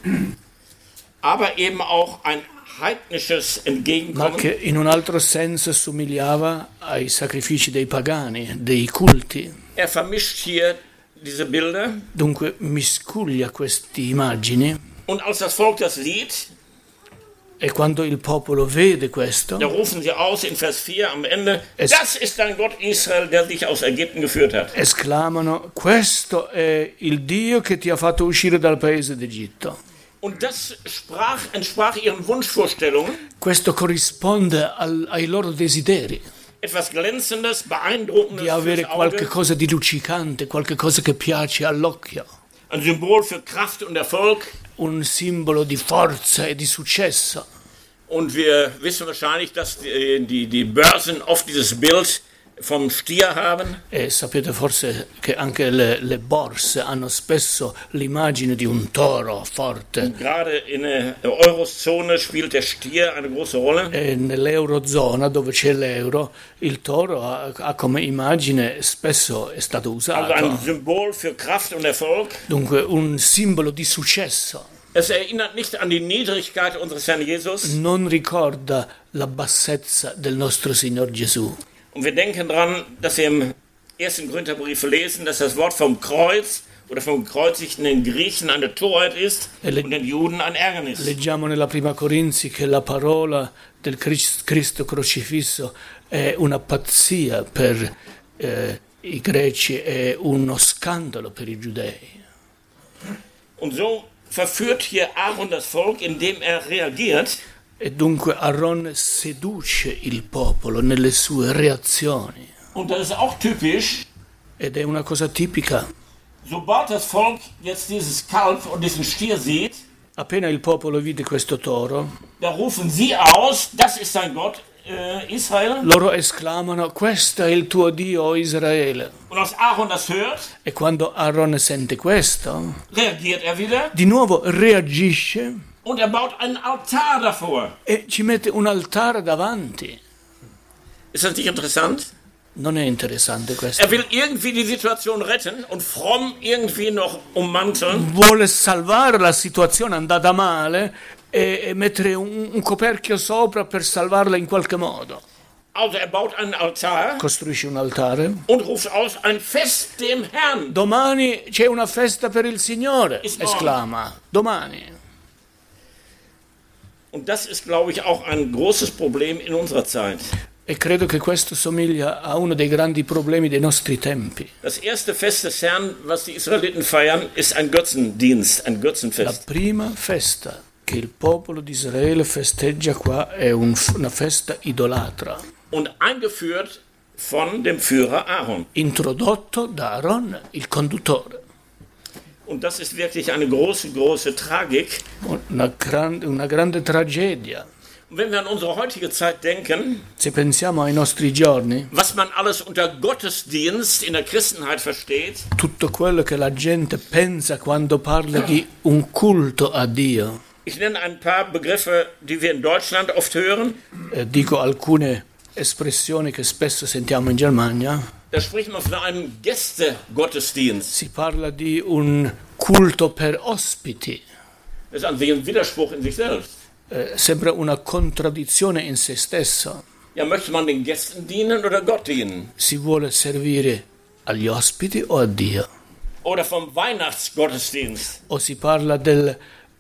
aber eben auch ein heidnisches ma Entgegenkommen. che in un altro senso somigliava ai sacrifici dei pagani, dei culti. Er vermischt hier diese Bilder. Dunque miscuglia queste immagini Und als das Volk das sieht, E quando il popolo vede questo, da rufen sie aus in Vers 4 am Ende, das ist dein Gott Israel, der dich aus Ägypten geführt hat. esclamano: questo è il Dio che ti ha fatto uscire dal paese d'Egitto. Und das entsprach ihren Wunschvorstellungen. Questo corrisponde ai loro desideri Etwas Glänzendes, Beeindruckendes di avere fürs qualche Auge, cosa di luccicante, qualche cosa che piace all'occhio, ein Symbol für Kraft und Erfolg. un simbolo di forza e di successo. Und wir wissen wahrscheinlich, dass die Börsen oft dieses Bild vom Stier haben. E sapete forse che anche le borse hanno spesso l'immagine di un toro forte. Gerade in der Eurozone spielt der Stier eine große Rolle. E nell'Eurozona, dove c'è l'euro, il toro ha come immagine, spesso è stato Also ein usato. Symbol für Kraft und Erfolg. Dunque un simbolo di successo. Es erinnert nicht an die Niedrigkeit unseres Herrn Jesus. Non ricorda la bassezza del nostro Signor Gesù. Und wir denken daran, dass wir im 1. Korintherbrief lesen, dass das Wort vom Kreuz oder vom gekreuzigten den Griechen eine Torheit ist und den Juden ein Ärgernis. Leggiamo nella prima Corinzi che la parola del Cristo crocifisso è una pazzia per i greci, è uno scandalo per i giudei. Und so verführt hier Aaron das Volk, indem reagiert. E dunque Aaron seduce il popolo nelle sue reazioni. Und das ist auch typisch. Ed è una cosa tipica. Sobald das Volk jetzt dieses Kalb und diesen Stier sieht, Appena il popolo vide questo toro, da rufen sie aus, das ist dein Gott, Israel. loro esclamano: questo è il tuo Dio, o Israele. Und als Aaron das hört, E quando Aaron sente questo, reagiert wieder di nuovo reagisce und baut einen Altar davor. e ci mette un altare davanti. Ist das nicht interessant? Non è interessante questo? Will irgendwie die Situation retten und fromm irgendwie noch ummanteln. Vuole salvare la situazione andata male e mettere un coperchio sopra per salvarla in qualche modo. Also baut einen Altar Costruisce un altare. und ruft aus, ein Fest dem Herrn. Domani c'è una festa per il Signore, esclama. Domani. Und das ist, glaube ich, auch ein großes Problem in unserer Zeit. E credo che questo somiglia a uno dei grandi problemi dei nostri tempi. Das erste Fest des Herrn, was die Israeliten feiern, ist ein Götzendienst, ein La Götzenfest. prima festa che il popolo di Israele festeggia qua è una festa idolatra, Und eingeführt von dem Führer Aaron. introdotto da Aaron, il conduttore. Und das ist wirklich eine große, große Tragik. Una grande tragedia. Und wenn wir an unsere heutige Zeit denken, Se pensiamo ai nostri giorni, was man alles unter Gottesdienst in der Christenheit versteht, tutto quello che la gente pensa quando parla di un culto a Dio. ich nenne ein paar Begriffe, die wir in Deutschland oft hören. Dico alcune espressioni che spesso sentiamo in Germania. Da spricht man von einem Gästegottesdienst. Si parla di un culto per ospiti. Das ist an sich ein Widerspruch in sich selbst. Sembra una contraddizione in se stesso. Ja, möchte man den Gästen dienen oder Gott dienen? Si vuole servire agli ospiti o a Dio? Oder vom Weihnachtsgottesdienst? O si parla del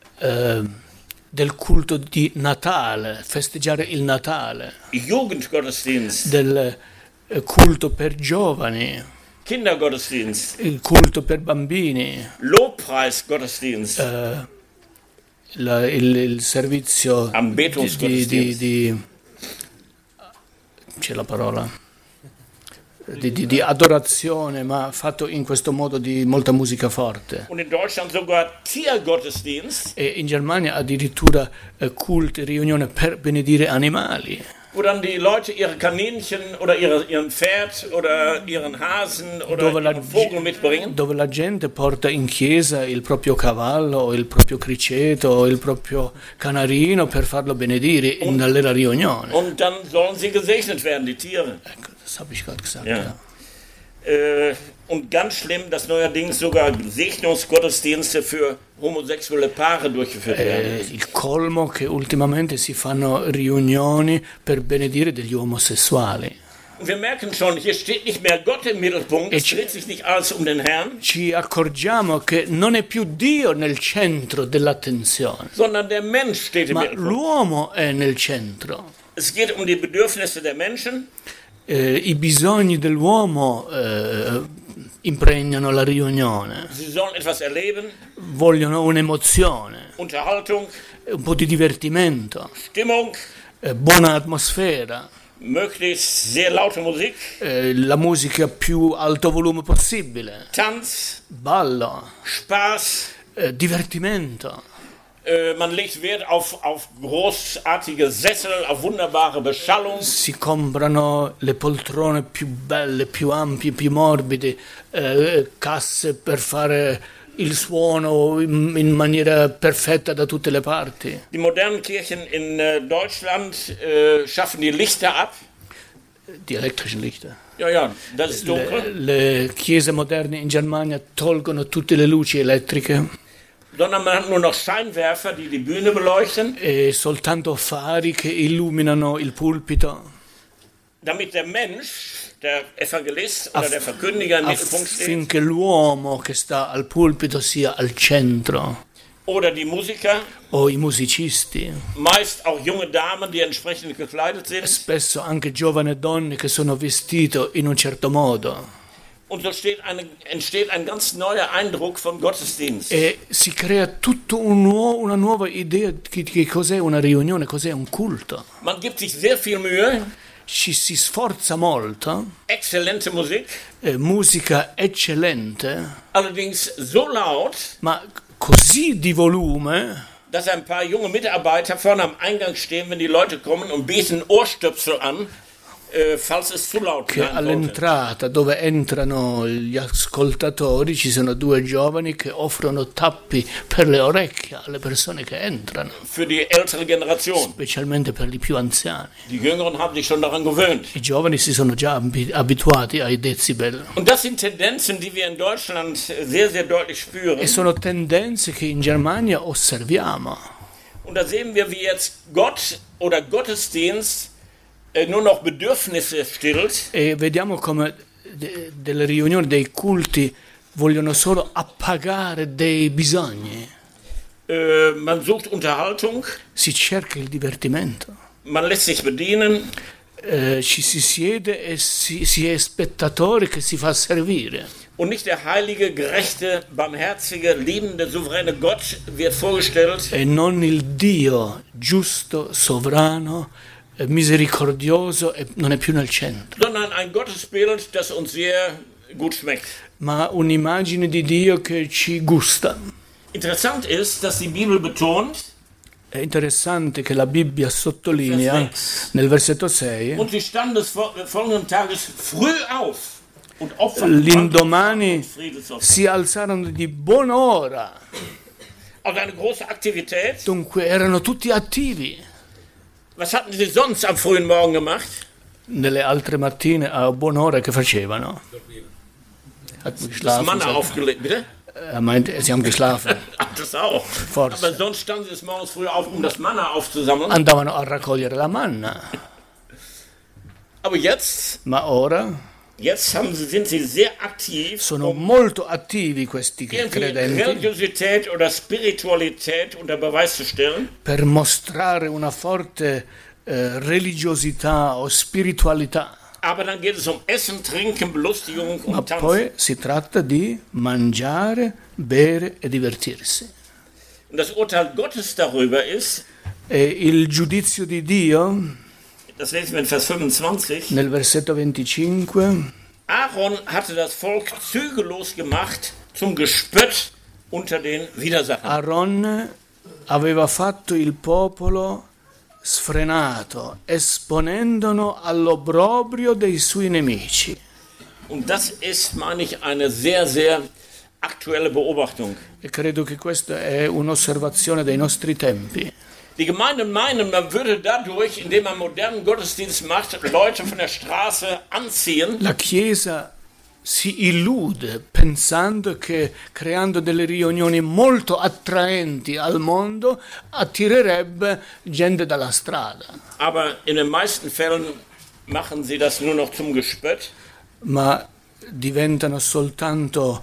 culto di Natale, festeggiare il Natale, Jugendgottesdienst, del culto per giovani, Kindergottesdienst, il culto per bambini, Lobpreisgottesdienst, il servizio Anbetungsgottesdienst. c'è la parola di adorazione, ma fatto in questo modo di molta musica forte. Und in Deutschland sogar Tiergottesdienst, E in Germania addirittura culti, riunioni per benedire animali, wo dann die Leute ihre Kaninchen oder ihren Pferd oder ihren Hasen oder ihren Vogel mitbringen. dove la gente porta in chiesa il proprio cavallo o il proprio criceto o il proprio canarino per farlo benedire nella riunione. Und dann sollen sie gesegnet werden, die Tiere. Ecco, das habe ich gerade gesagt. Ja. Ja. Und ganz schlimm, dass neuerdings sogar Segnungsgottesdienste für homosexuelle Paare durchgeführt werden. Il colmo che ultimamente si fanno riunioni per benedire degli omosessuali. Und wir merken schon, hier steht nicht mehr Gott im Mittelpunkt, es dreht sich nicht alles um den Herrn, ci accorgiamo che non è più Dio nel centro dell'attenzione, sondern der Mensch steht im ma Mittelpunkt. l'uomo è nel centro. Es geht um die Bedürfnisse der Menschen. I bisogni dell'uomo impregnano la riunione, Sie sollen etwas erleben, vogliono un'emozione, Unterhaltung, un po' di divertimento, Stimmung, buona atmosfera, möglichst sehr laute Musik, la musica a più alto volume possibile, Tanz, ballo, Spaß. divertimento. Man legt Wert auf großartige Sessel, auf wunderbare Beschallung. Si comprano le poltrone più belle, più ampie, più morbide, casse per fare il suono in maniera perfetta da tutte le parti. Die modernen Kirchen in Deutschland schaffen die Lichter ab. Die elektrischen Lichter. Ja, das ist dunkel. Le chiese moderne in Germania tolgono tutte le luci elettriche. Sondern man hat nur noch Scheinwerfer, die die Bühne beleuchten. E soltanto fari che illuminano il pulpito. Damit der Mensch, der Evangelist oder der Verkündiger im Mittelpunkt steht. Affinché l'uomo che sta al pulpito sia al centro. Oder die Musiker. O i musicisti. Meist auch junge Damen, die entsprechend gekleidet sind. Spesso anche giovani donne che sono vestite in un certo modo. Und so entsteht ein ganz neuer Eindruck von Gottesdienst. E si crea tutta una nuova idea di cos'è una riunione, cos'è un culto. Man gibt sich sehr viel Mühe. Ci si sforza molto. Exzellente Musik. Musica eccellente. Allerdings so laut, ma così di volume, dass ein paar junge Mitarbeiter vorne am Eingang stehen, wenn die Leute kommen und bieten Ohrstöpsel an, falls es zu laut che sein sollte. all'entrata dove entrano gli ascoltatori ci sono due giovani che offrono tappi per le orecchie alle persone che entrano, Für die ältere Generation. specialmente per i più anziani. Die Jüngeren haben sich schon daran gewöhnt. I giovani si sono già abituati ai decibel. Und das sind Tendenzen, die wir in Deutschland sehr, sehr deutlich spüren. E sono tendenze che in Germania osserviamo. Und da sehen wir, wie jetzt Gott oder Gottesdienst nur noch Bedürfnisse stillt. E vediamo come delle riunioni, dei culti vogliono solo appagare dei bisogni. Man sucht Unterhaltung. Si cerca il divertimento. Man lässt sich bedienen. Ci si siede e si è spettatori che si fa servire. Und nicht der heilige, gerechte, barmherzige, liebende, souveräne Gott wird vorgestellt. E non il Dio giusto, sovrano, misericordioso e non è più nel centro. Sondern ein Gottesbild, das uns sehr gut schmeckt. Ma un'immagine di Dio che ci gusta. Interessant ist, dass die Bibel betont, È interessante che la Bibbia sottolinea nel versetto 6: und sie standen des folgenden Tages früh auf und opferten l'indomani Friedensopfer. si alzarono di buon'ora. Also eine große Aktivität. Dunque erano tutti attivi. Was hatten sie sonst am frühen Morgen gemacht? Nelle altre mattine a buon'ora che facevano? Hatten Das geschlafen. Manna aufgelegt, bitte? Er meinte, sie haben geschlafen. Ach, das auch. Forse. Aber sonst standen sie des Morgens früh auf, um das Manna aufzusammeln. Andavano a raccogliere la manna. Aber jetzt sind sie sehr aktiv, Sono molto attivi questi irgendwie credenti Religiosität oder Spiritualität unter Beweis zu stellen. per mostrare una forte religiosità o spiritualità. Aber dann geht es um Essen, Trinken, Belustigung Ma und Tanzen. poi si tratta di mangiare, bere e divertirsi. Und das Urteil Gottes darüber ist, E il giudizio di Dio, das lesen wir in Vers 25, nel versetto 25, Aaron hatte das Volk zügellos gemacht zum Gespött unter den Widersachern. Aaron aveva fatto il popolo sfrenato, esponendolo all'obbrobrio dei suoi nemici. Und das ist, meine ich, eine sehr, sehr aktuelle Beobachtung. E credo che questa è un'osservazione dei nostri tempi. Die Gemeinden meinen, man würde dadurch, indem man modernen Gottesdienst macht, Leute von der Straße anziehen. La Chiesa si illude pensando che creando delle riunioni molto attraenti al mondo attirerebbe gente dalla strada. Aber in den meisten Fällen machen sie das nur noch zum Gespött. ma diventano soltanto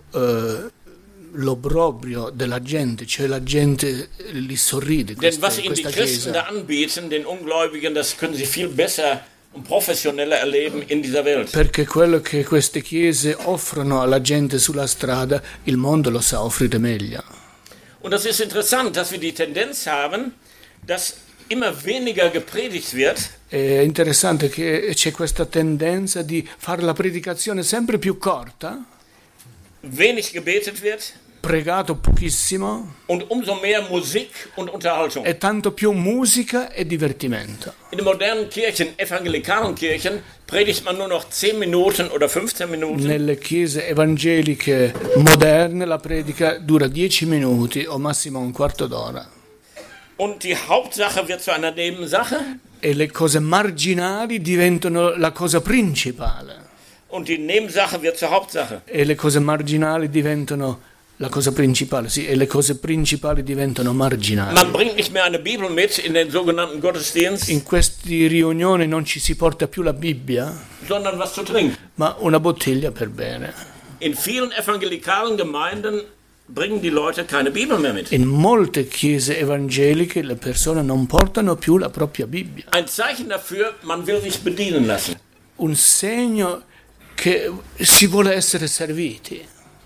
l'obbrobrio della gente, cioè la gente li sorride. Denn was ihnen die Christen da anbieten, den Ungläubigen, das können sie viel besser und professioneller erleben in dieser Welt. Perché quello che queste chiese offrono alla gente sulla strada, il mondo lo sa offrire meglio. Und das ist interessant, dass wir die Tendenz haben, dass immer weniger gepredigt wird. È interessante che c'è questa tendenza di fare la predicazione sempre più corta, Wenig gebetet wird pregato pochissimo und umso mehr Musik und Unterhaltung. e tanto più musica e divertimento. In den modernen Kirchen, evangelikalen Kirchen, predigt man nur noch 10 Minuten oder 15 Minuten. Nelle chiese evangeliche moderne la predica dura 10 minuti o massimo un quarto d'ora Und die Hauptsache wird zu einer Nebensache e le cose marginali diventano la cosa principale und die Nebensache wird zur Hauptsache. e le cose marginali diventano la cosa principale, sì, e le cose principali diventano marginali. Man bringt nicht mehr eine Bibel mit in den sogenannten Gottesdienst, In queste riunioni non ci si porta più la Bibbia, sondern was zu trinken. ma una bottiglia per bere. In vielen evangelikalen Gemeinden bringen die Leute keine Bibel mehr mit. In molte chiese evangeliche le persone non portano più la propria Bibbia. Ein Zeichen dafür, man will sich bedienen lassen. Un segno che si vuole essere serviti.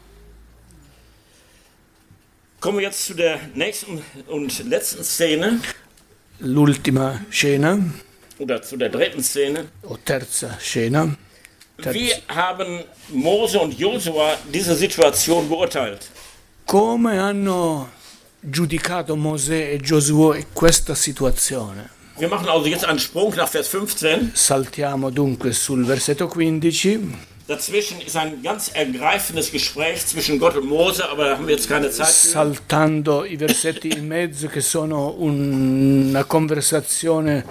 Kommen wir jetzt zu der nächsten und letzten Szene L'ultima scena, oder zu der dritten Szene. o terza scena, Wie haben Mose und Josua diese Situation beurteilt? come hanno giudicato Mosè e Giosuè questa situazione? Wir machen also jetzt einen Sprung nach Vers 15. Saltiamo dunque sul versetto 15. Dazwischen ist ein ganz ergreifendes Gespräch zwischen Gott und Mose, aber da haben wir jetzt keine Zeit für. Saltando i versetti in mezzo che sono una conversazione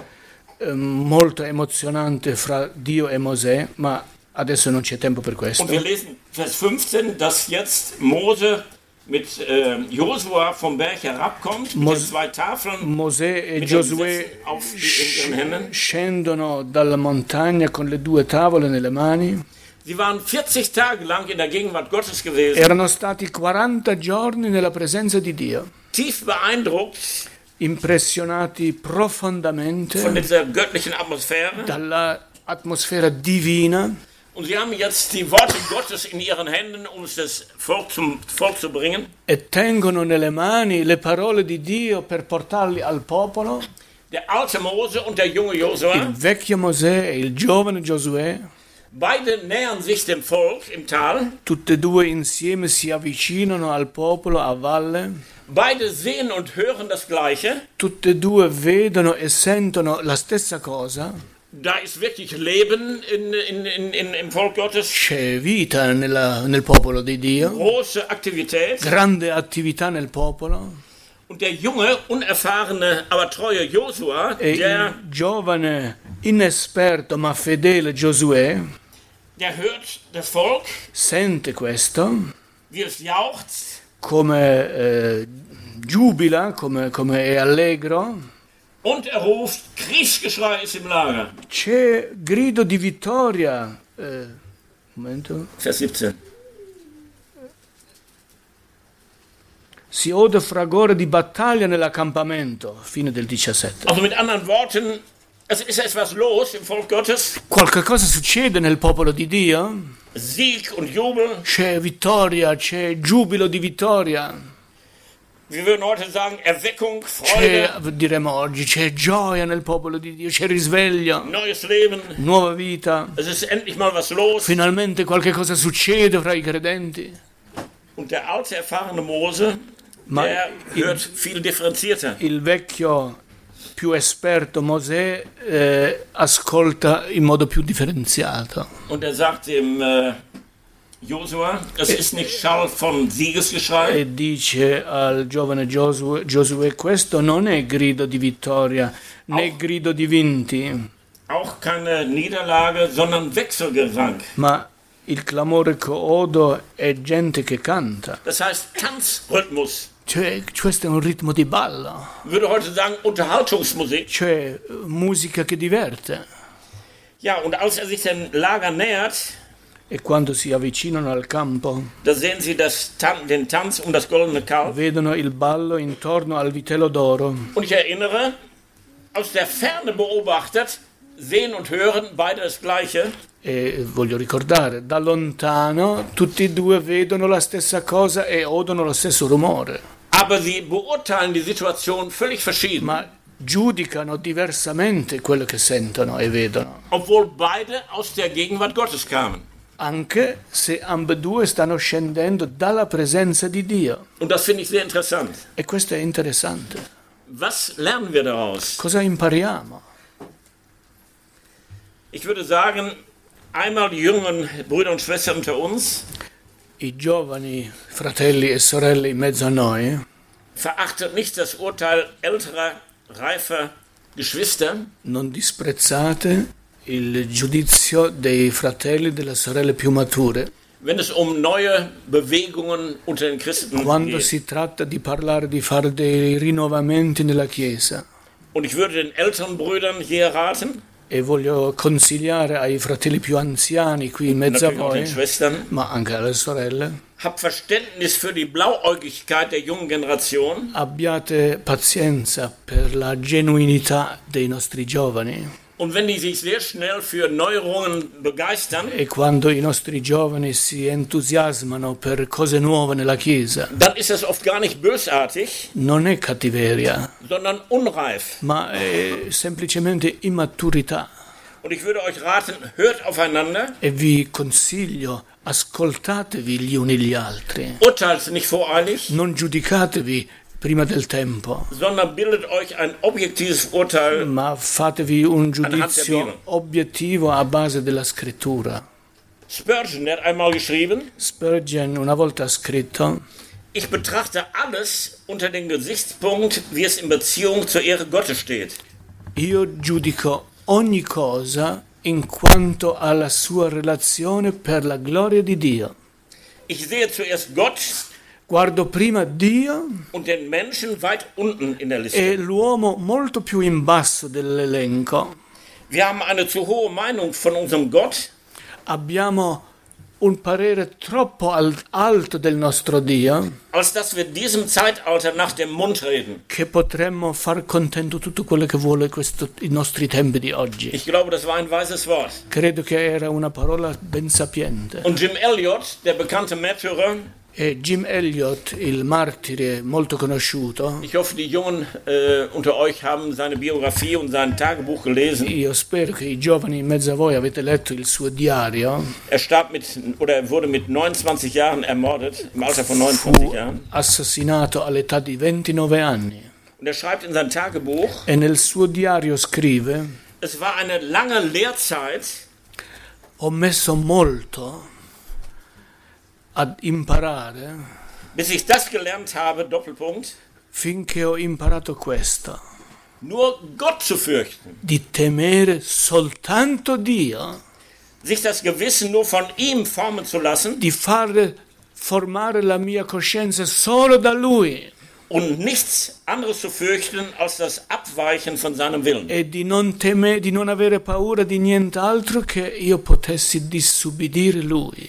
molto emozionante fra Dio e Mosè, ma adesso non c'è tempo per questo. Und wir lesen Vers 15, dass jetzt Mose mit Josua vom Berg herabkommt, mit den 2 Tafeln, Mosè e mit den Giosuè Sätzen in ihren Händen. scendono dalla montagna con le 2 tavole nelle mani. Sie waren 40 Tage lang in der Gegenwart Gottes gewesen, Erano stati 40 giorni nella presenza di Dio, tief beeindruckt impressionati von profondamente dieser göttlichen Atmosphäre. dall'atmosfera divina. Und sie haben jetzt die Worte Gottes in ihren Händen, um es das Volk zum Volk zu bringen. E tengono nelle mani le parole di Dio per portarli al popolo. Der alte Mose und der junge Josua, Il vecchio Mosè e il giovane Giosuè, beide nähern sich dem Volk im Tal. tutte e due insieme si avvicinano al popolo a valle. Beide sehen und hören das Gleiche. Tutte e due vedono e sentono la stessa cosa. Da ist wirklich Leben im Volk Gottes, C'è vita nel popolo di Dio, große Aktivität. grande attività nel popolo. Und der junge, unerfahrene, aber treue Josua, E der il giovane, inesperto ma fedele Giosuè hört das Volk, sente questo, wie es jauchzt, come giubila, come è allegro. und ruft, Kriegsgeschrei ist im Lager. C'è grido di vittoria. Momento. Vers 17. Si ode fragore di battaglia nell'accampamento. Fine del 17. Also mit anderen Worten, es ist etwas los im Volk Gottes. Qualche cosa succede nel popolo di Dio? Sieg und Jubel. C'è vittoria, c'è giubilo di vittoria. Wir würden heute sagen, Erweckung, Freude, Diremo oggi, c'è gioia nel popolo di Dio, c'è risveglio, neues Leben. nuova vita. Es ist endlich mal was los. Finalmente qualche cosa succede fra i credenti. Und der alte, erfahrene Mose, Ma der hört viel differenzierter. il vecchio più esperto Mosè ascolta in modo più differenziato Und er sagt dem Josua, es ist nicht Schall von Siegesgeschrei, e dice al giovane Giosuè, questo non è grido di vittoria né grido di vinti, auch keine Niederlage, sondern Wechselgesang. ma il clamore che odo è gente che canta, Das heißt Tanzrhythmus. cioè questo è un ritmo di ballo, Ich würde heute sagen Unterhaltungsmusik. cioè musica che diverte. Ja, und als er sich dem Lager nähert, E quando si avvicinano al campo, da sehen sie den Tanz um das goldene Kalb. vedono il ballo intorno al vitello d'oro. Und ich erinnere, aus der Ferne beobachtet, sehen und hören beide das Gleiche. E voglio ricordare, da lontano tutti e due vedono la stessa cosa e odono lo stesso rumore, Aber sie beurteilen die Situation völlig verschieden. ma giudicano diversamente quello che sentono e vedono, Obwohl beide aus der Gegenwart Gottes kamen. anche se ambedue stanno scendendo dalla presenza di Dio. Und das finde ich sehr interessant. E questo è interessante. Was lernen wir daraus? Cosa impariamo? Ich würde sagen, einmal die jüngeren Brüder und Schwestern unter uns, I giovani fratelli e sorelle in mezzo a noi, verachtet nicht das Urteil älterer, reifer Geschwister, non disprezzate il giudizio dei fratelli e delle sorelle più mature wenn es um neue Bewegungen unter den Christen quando geht. si tratta di parlare di fare dei rinnovamenti nella Chiesa. Und ich würde den älteren Brüdern hier raten, E voglio consigliare ai fratelli più anziani qui in mezzo a natürlich auch den voi, Schwestern, ma anche alle sorelle, habt Verständnis für die Blauäugigkeit der jungen Generation abbiate pazienza per la genuinità dei nostri giovani. und wenn die sich sehr schnell für Neuerungen begeistern, E quando i nostri giovani si entusiasmano per cose nuove nella Chiesa, dann ist das oft gar nicht bösartig, non è cattiveria, sondern unreif. ma è semplicemente immaturità. Und ich würde euch raten, hört aufeinander, E vi consiglio, ascoltatevi gli uni gli altri, urteilt nicht voreilig, non giudicatevi prima del tempo, sondern bildet euch ein objektives Urteil. ma fatevi un Bibel. giudizio obiettivo a base della scrittura. Spurgeon der hat einmal geschrieben, Spurgeon una volta ha scritto: ich betrachte alles unter dem Gesichtspunkt, wie es in Beziehung zur Ehre Gottes steht. io giudico ogni cosa in quanto alla sua relazione per la gloria di Dio. Ich sehe zuerst Gott Guardo prima Dio und den Menschen weit unten in der e Liste. l'uomo molto più in basso dell'elenco. Wir haben eine zu hohe Meinung von unserem Gott, Abbiamo un parere troppo alto del nostro Dio, als dass wir diesem Zeitalter nach dem Mund reden. che potremmo far contento tutto quello che vuole i nostri tempi di oggi. Ich glaube, das war ein weises Wort. Credo che era una parola ben sapiente. Und Jim Elliot, der bekannte Märtyrer, E Jim Elliot, il martire molto conosciuto, ich hoffe, die Jungen unter euch haben seine Biografie und sein Tagebuch gelesen. io spero che i giovani in mezzo a voi avete letto il suo diario. Er wurde mit 29 Jahren ermordet, im Alter von 29 Fu Jahren. assassinato all'età di 29 anni Und er schreibt in sein Tagebuch, e nel suo diario scrive: es war eine lange Lehrzeit, ho messo molto ad imparare bis ich das gelernt habe, Doppelpunkt, finché ho imparato questo, nur Gott zu fürchten, di temere soltanto Dio, sich das Gewissen nur von ihm formen zu lassen di fare formare la mia coscienza solo da Lui und nichts anderes zu fürchten als das Abweichen von seinem Willen. e di non avere paura di nient'altro che io potessi disubbidire Lui.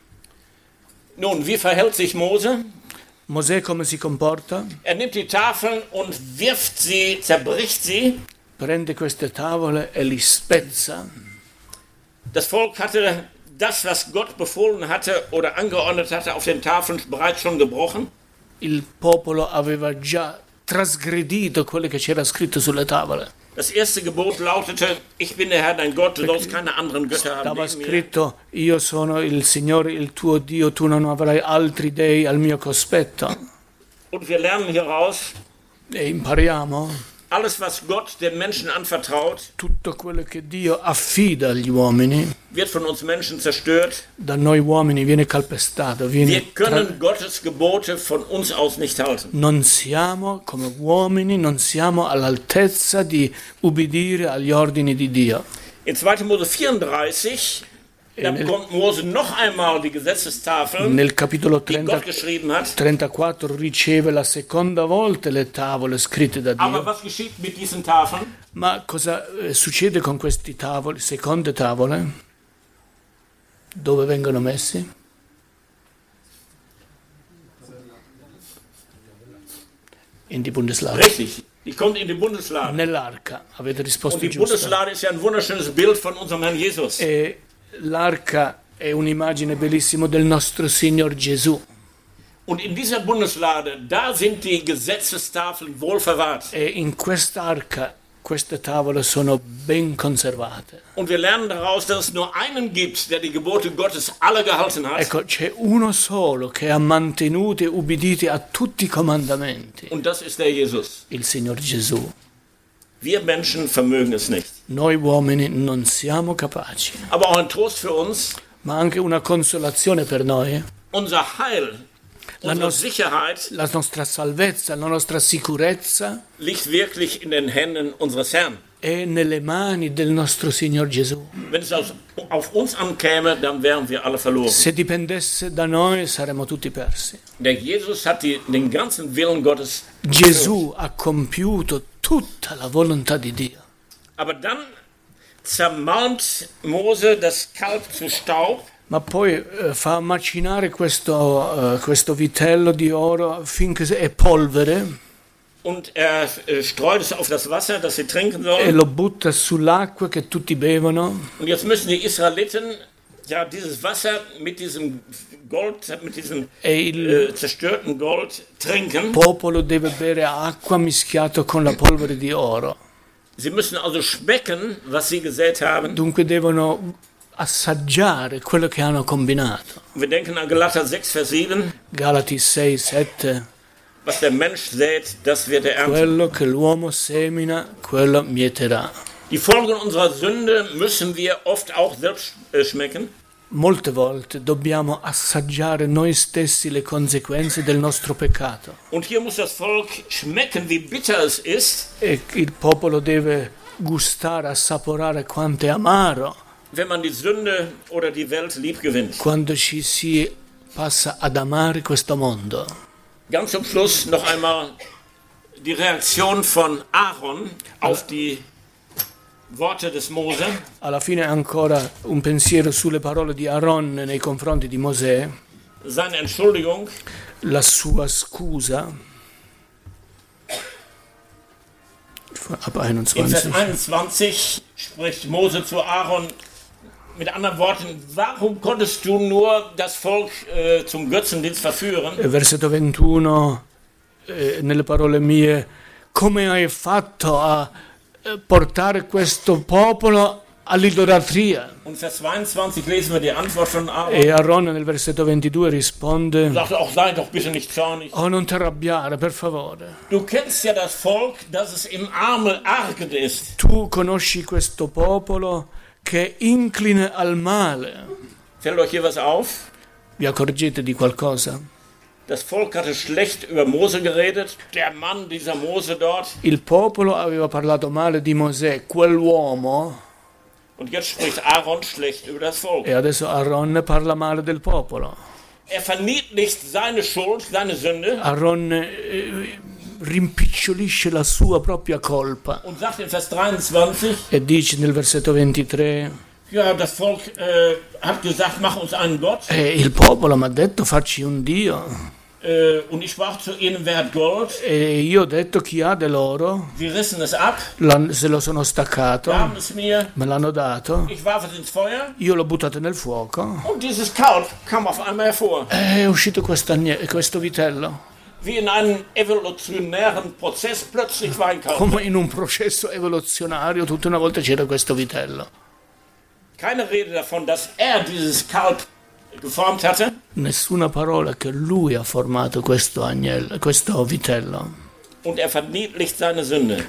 Nun, wie verhält sich Mose? Mosè come si comporta? Er nimmt die Tafeln und wirft sie, zerbricht sie. Prende queste tavole e li spezza. Das Volk hatte das, was Gott befohlen hatte oder angeordnet hatte, auf den Tafeln bereits schon gebrochen. Il popolo aveva già trasgredito quello che c'era scritto sulle tavole. Das erste Gebot lautete, ich bin der Herr dein Gott, du sollst keine anderen Götter haben Stava neben mir. scritto: io sono il Signore, il tuo Dio, tu non avrai altri dei al mio cospetto. Und wir lernen hieraus, E impariamo alles, was Gott den Menschen anvertraut, tutto quello che Dio affida agli uomini, wird von uns Menschen zerstört. da noi uomini viene calpestato, Wir können Gottes Gebote von uns aus nicht halten. non siamo come uomini, non siamo all'altezza di ubbidire agli ordini di Dio. In 2. Mose 34, da bekommt Mose noch einmal die Gesetzestafeln, Nel capitolo die Gott geschrieben hat. 34 riceve la seconda volta le tavole scritte da Aber Dio. was geschieht mit diesen Tafeln? Ma cosa succede con questi tavoli, seconde tavole? Dove vengono messi? In die Bundeslade. Richtig, die kommt in die Bundeslade. Nell'arca, avete risposto Und die giusto. Bundeslade ist ja ein wunderschönes Bild von unserem Herrn Jesus. E l'arca è un'immagine bellissima del nostro Signor Gesù. Und in dieser Bundeslade, da sind die Gesetzestafeln wohl verwahrt. E in quest'arca queste tavole sono ben conservate. Und wir lernen daraus, dass es nur einen gibt, der die Gebote Gottes alle gehalten hat. Ecco, c'è uno solo che ha mantenuto e ubbidito a tutti i comandamenti, Und das ist der Jesus. il Signor Gesù. Wir Menschen vermögen es nicht. Noi uomini non siamo capaci, Aber auch ein Trost für uns, ma anche una consolazione per noi. unser Heil, unsere Sicherheit La nostra salvezza, la nostra sicurezza liegt wirklich in den Händen unseres Herrn. è nelle mani del nostro Signor Gesù. Wenn es auf uns ankäme, dann wären wir alle verloren. Se dipendesse da noi saremmo tutti persi. Der Jesus hat den ganzen Willen Gottes Gesù ha compiuto tutta la volontà di Dio. Aber dann zermalmt Mose das Kalb zu Staub Ma poi fa macinare questo vitello di oro finché è polvere und er streut es auf das Wasser, das sie trinken e sollen. lo butta sull'acqua che tutti bevono. Und jetzt müssen die Israeliten ja dieses Wasser mit diesem Gold, mit diesem E il zerstörten Gold trinken. popolo deve bere acqua mischiato con la polvere di oro. Sie müssen also schmecken, was sie gesät haben. Dunque devono assaggiare quello che hanno combinato. Wir denken an Galater 6, Vers 7. Galati 6, 7. Was der Mensch sät, das wird er ernten. Quello che l'uomo semina, quello mieterà. Die Folgen unserer Sünde müssen wir oft auch selbst schmecken. Molte volte dobbiamo assaggiare noi stessi le conseguenze del nostro peccato. Und hier muss das Volk schmecken, wie bitter es ist, E il popolo deve gustare, assaporare quanto è amaro wenn man die Sünde oder die Welt lieb gewinnt. quando ci si passa ad amare questo mondo. Ganz zum Schluss noch einmal die Reaktion von Aaron auf die Worte des Mose. Alla fine ancora un pensiero sulle parole di Aaron nei confronti di Mosè, Seine Entschuldigung. la sua scusa. Ab In Vers 21. 21 spricht Mose zu Aaron mit anderen Worten, warum konntest du nur das Volk zum Götzendienst verführen? Versetto 21, nelle parole mie, come hai fatto a portare questo popolo all'idolatria? Und Vers 22 lesen wir die Antwort von Aaron. E Aaron nel versetto 22 risponde, Er sagte auch, sei doch bitte nicht zornig. oh non ti arrabbiare per favore, Du kennst ja das Volk, dass es im Arme arget ist. tu conosci questo popolo che è incline al male. Fällt euch hier was auf? Vi accorgete di qualcosa? Das Volk hatte schlecht über Mose geredet. Der Mann, dieser Mose dort. Il popolo aveva parlato male di Mosè, quell'uomo, Und jetzt spricht Aaron schlecht über das Volk. e adesso Aaron parla male del popolo. Er verniedlicht seine Schuld, seine Sünde Aaron rimpicciolisce la sua propria colpa und sagt in Vers 23, e dice nel versetto 23, ja, das Volk hat gesagt, mach uns einen Gott. il popolo mi ha detto facci un Dio, Und ich sprach zu ihnen, wer hat Gold? e io ho detto chi ha dell'oro, Sie rissen es ab, se lo sono staccato, gaben es mir, me l'hanno dato, ich warf es ins Feuer io l'ho buttato nel fuoco, und dieses Kalb kam auf einmal hervor. e è uscito questo vitello. Wie in einem evolutionären Prozess, plötzlich war ein Kalb. Come in un processo evoluzionario, tutta una volta c'era questo vitello. Keine Rede davon, dass er dieses Kalb geformt hatte. Nessuna parola che lui ha formato questo vitello Und er verniedlicht seine Sünde.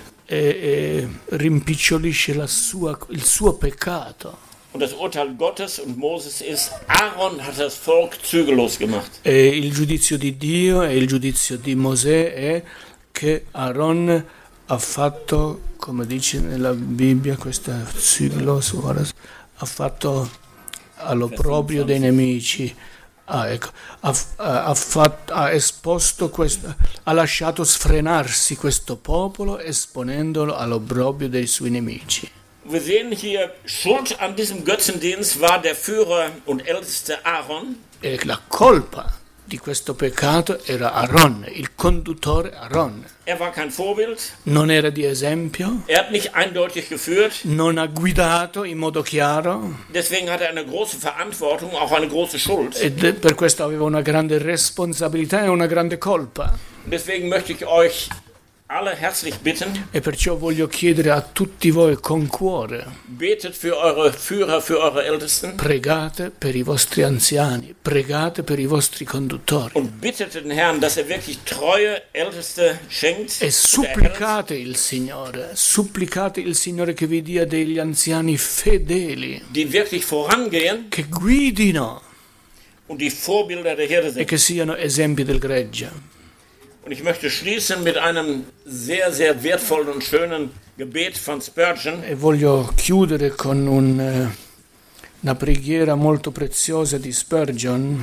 e rimpicciolisce il suo peccato. Und das Urteil Gottes und Moses ist, Aaron hat das Volk zügellos gemacht. E il giudizio di Dio e il giudizio di Mosè è che Aaron ha fatto, come dice nella Bibbia, questa siglos, ha fatto all'opprobrio dei nemici, ecco, ha esposto questo, ha lasciato sfrenarsi questo popolo esponendolo all'obbrobrio dei suoi nemici. Wir sehen hier, Schuld an diesem Götzendienst war der Führer und älteste Aaron. E la colpa di questo peccato era Aaron, il conduttore Aaron. Er war kein Vorbild. Non era di esempio, Er hat nicht eindeutig geführt. non ha guidato in modo chiaro Deswegen hat er eine große Verantwortung, auch eine große Schuld. e per questo aveva una grande responsabilità e una grande colpa. Deswegen möchte ich euch alle herzlich bitten, E perciò voglio chiedere a tutti voi con cuore, betet für eure Führer, für eure Ältesten pregate per i vostri anziani, pregate per i vostri conduttori und bittet den Herrn, dass er wirklich treue Älteste schenkt. e supplicate il Signore che vi dia degli anziani fedeli, Die wirklich vorangehen che guidino und die Vorbilder der Herde e sind. che siano esempi del gregge. Und ich möchte schließen mit einem sehr, sehr wertvollen und schönen Gebet von Spurgeon. E voglio chiudere con una preghiera molto preziosa di Spurgeon,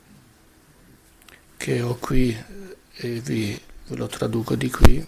che ho qui e ve lo traduco di qui.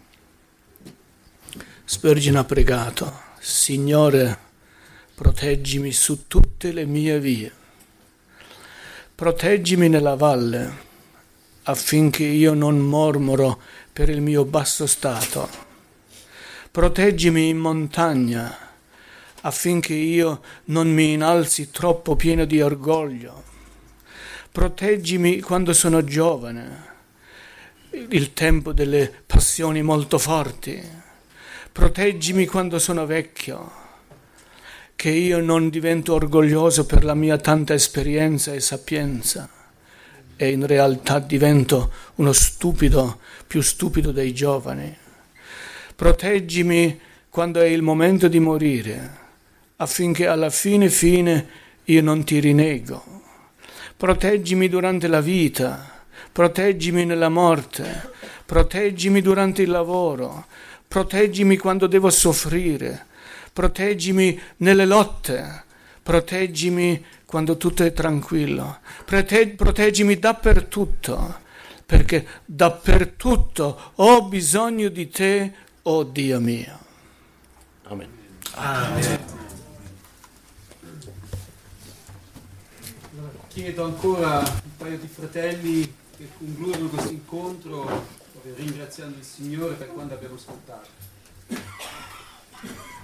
Spurgeon ha pregato: Signore, proteggimi su tutte le mie vie, proteggimi nella valle, affinché io non mormoro per il mio basso stato. Proteggimi in montagna, affinché io non mi innalzi troppo pieno di orgoglio. Proteggimi quando sono giovane, il tempo delle passioni molto forti. Proteggimi quando sono vecchio, che io non divento orgoglioso per la mia tanta esperienza e sapienza e in realtà divento uno stupido, più stupido dei giovani. Proteggimi quando è il momento di morire, affinché alla fine io non ti rinego. Proteggimi durante la vita, proteggimi nella morte, proteggimi durante il lavoro, proteggimi quando devo soffrire, proteggimi nelle lotte, proteggimi quando tutto è tranquillo, proteggimi dappertutto, perché dappertutto ho bisogno di te, oh Dio mio. Amen. Amen. Chiedo ancora un paio di fratelli che concludono questo incontro ringraziando il Signore per quanto abbiamo ascoltato.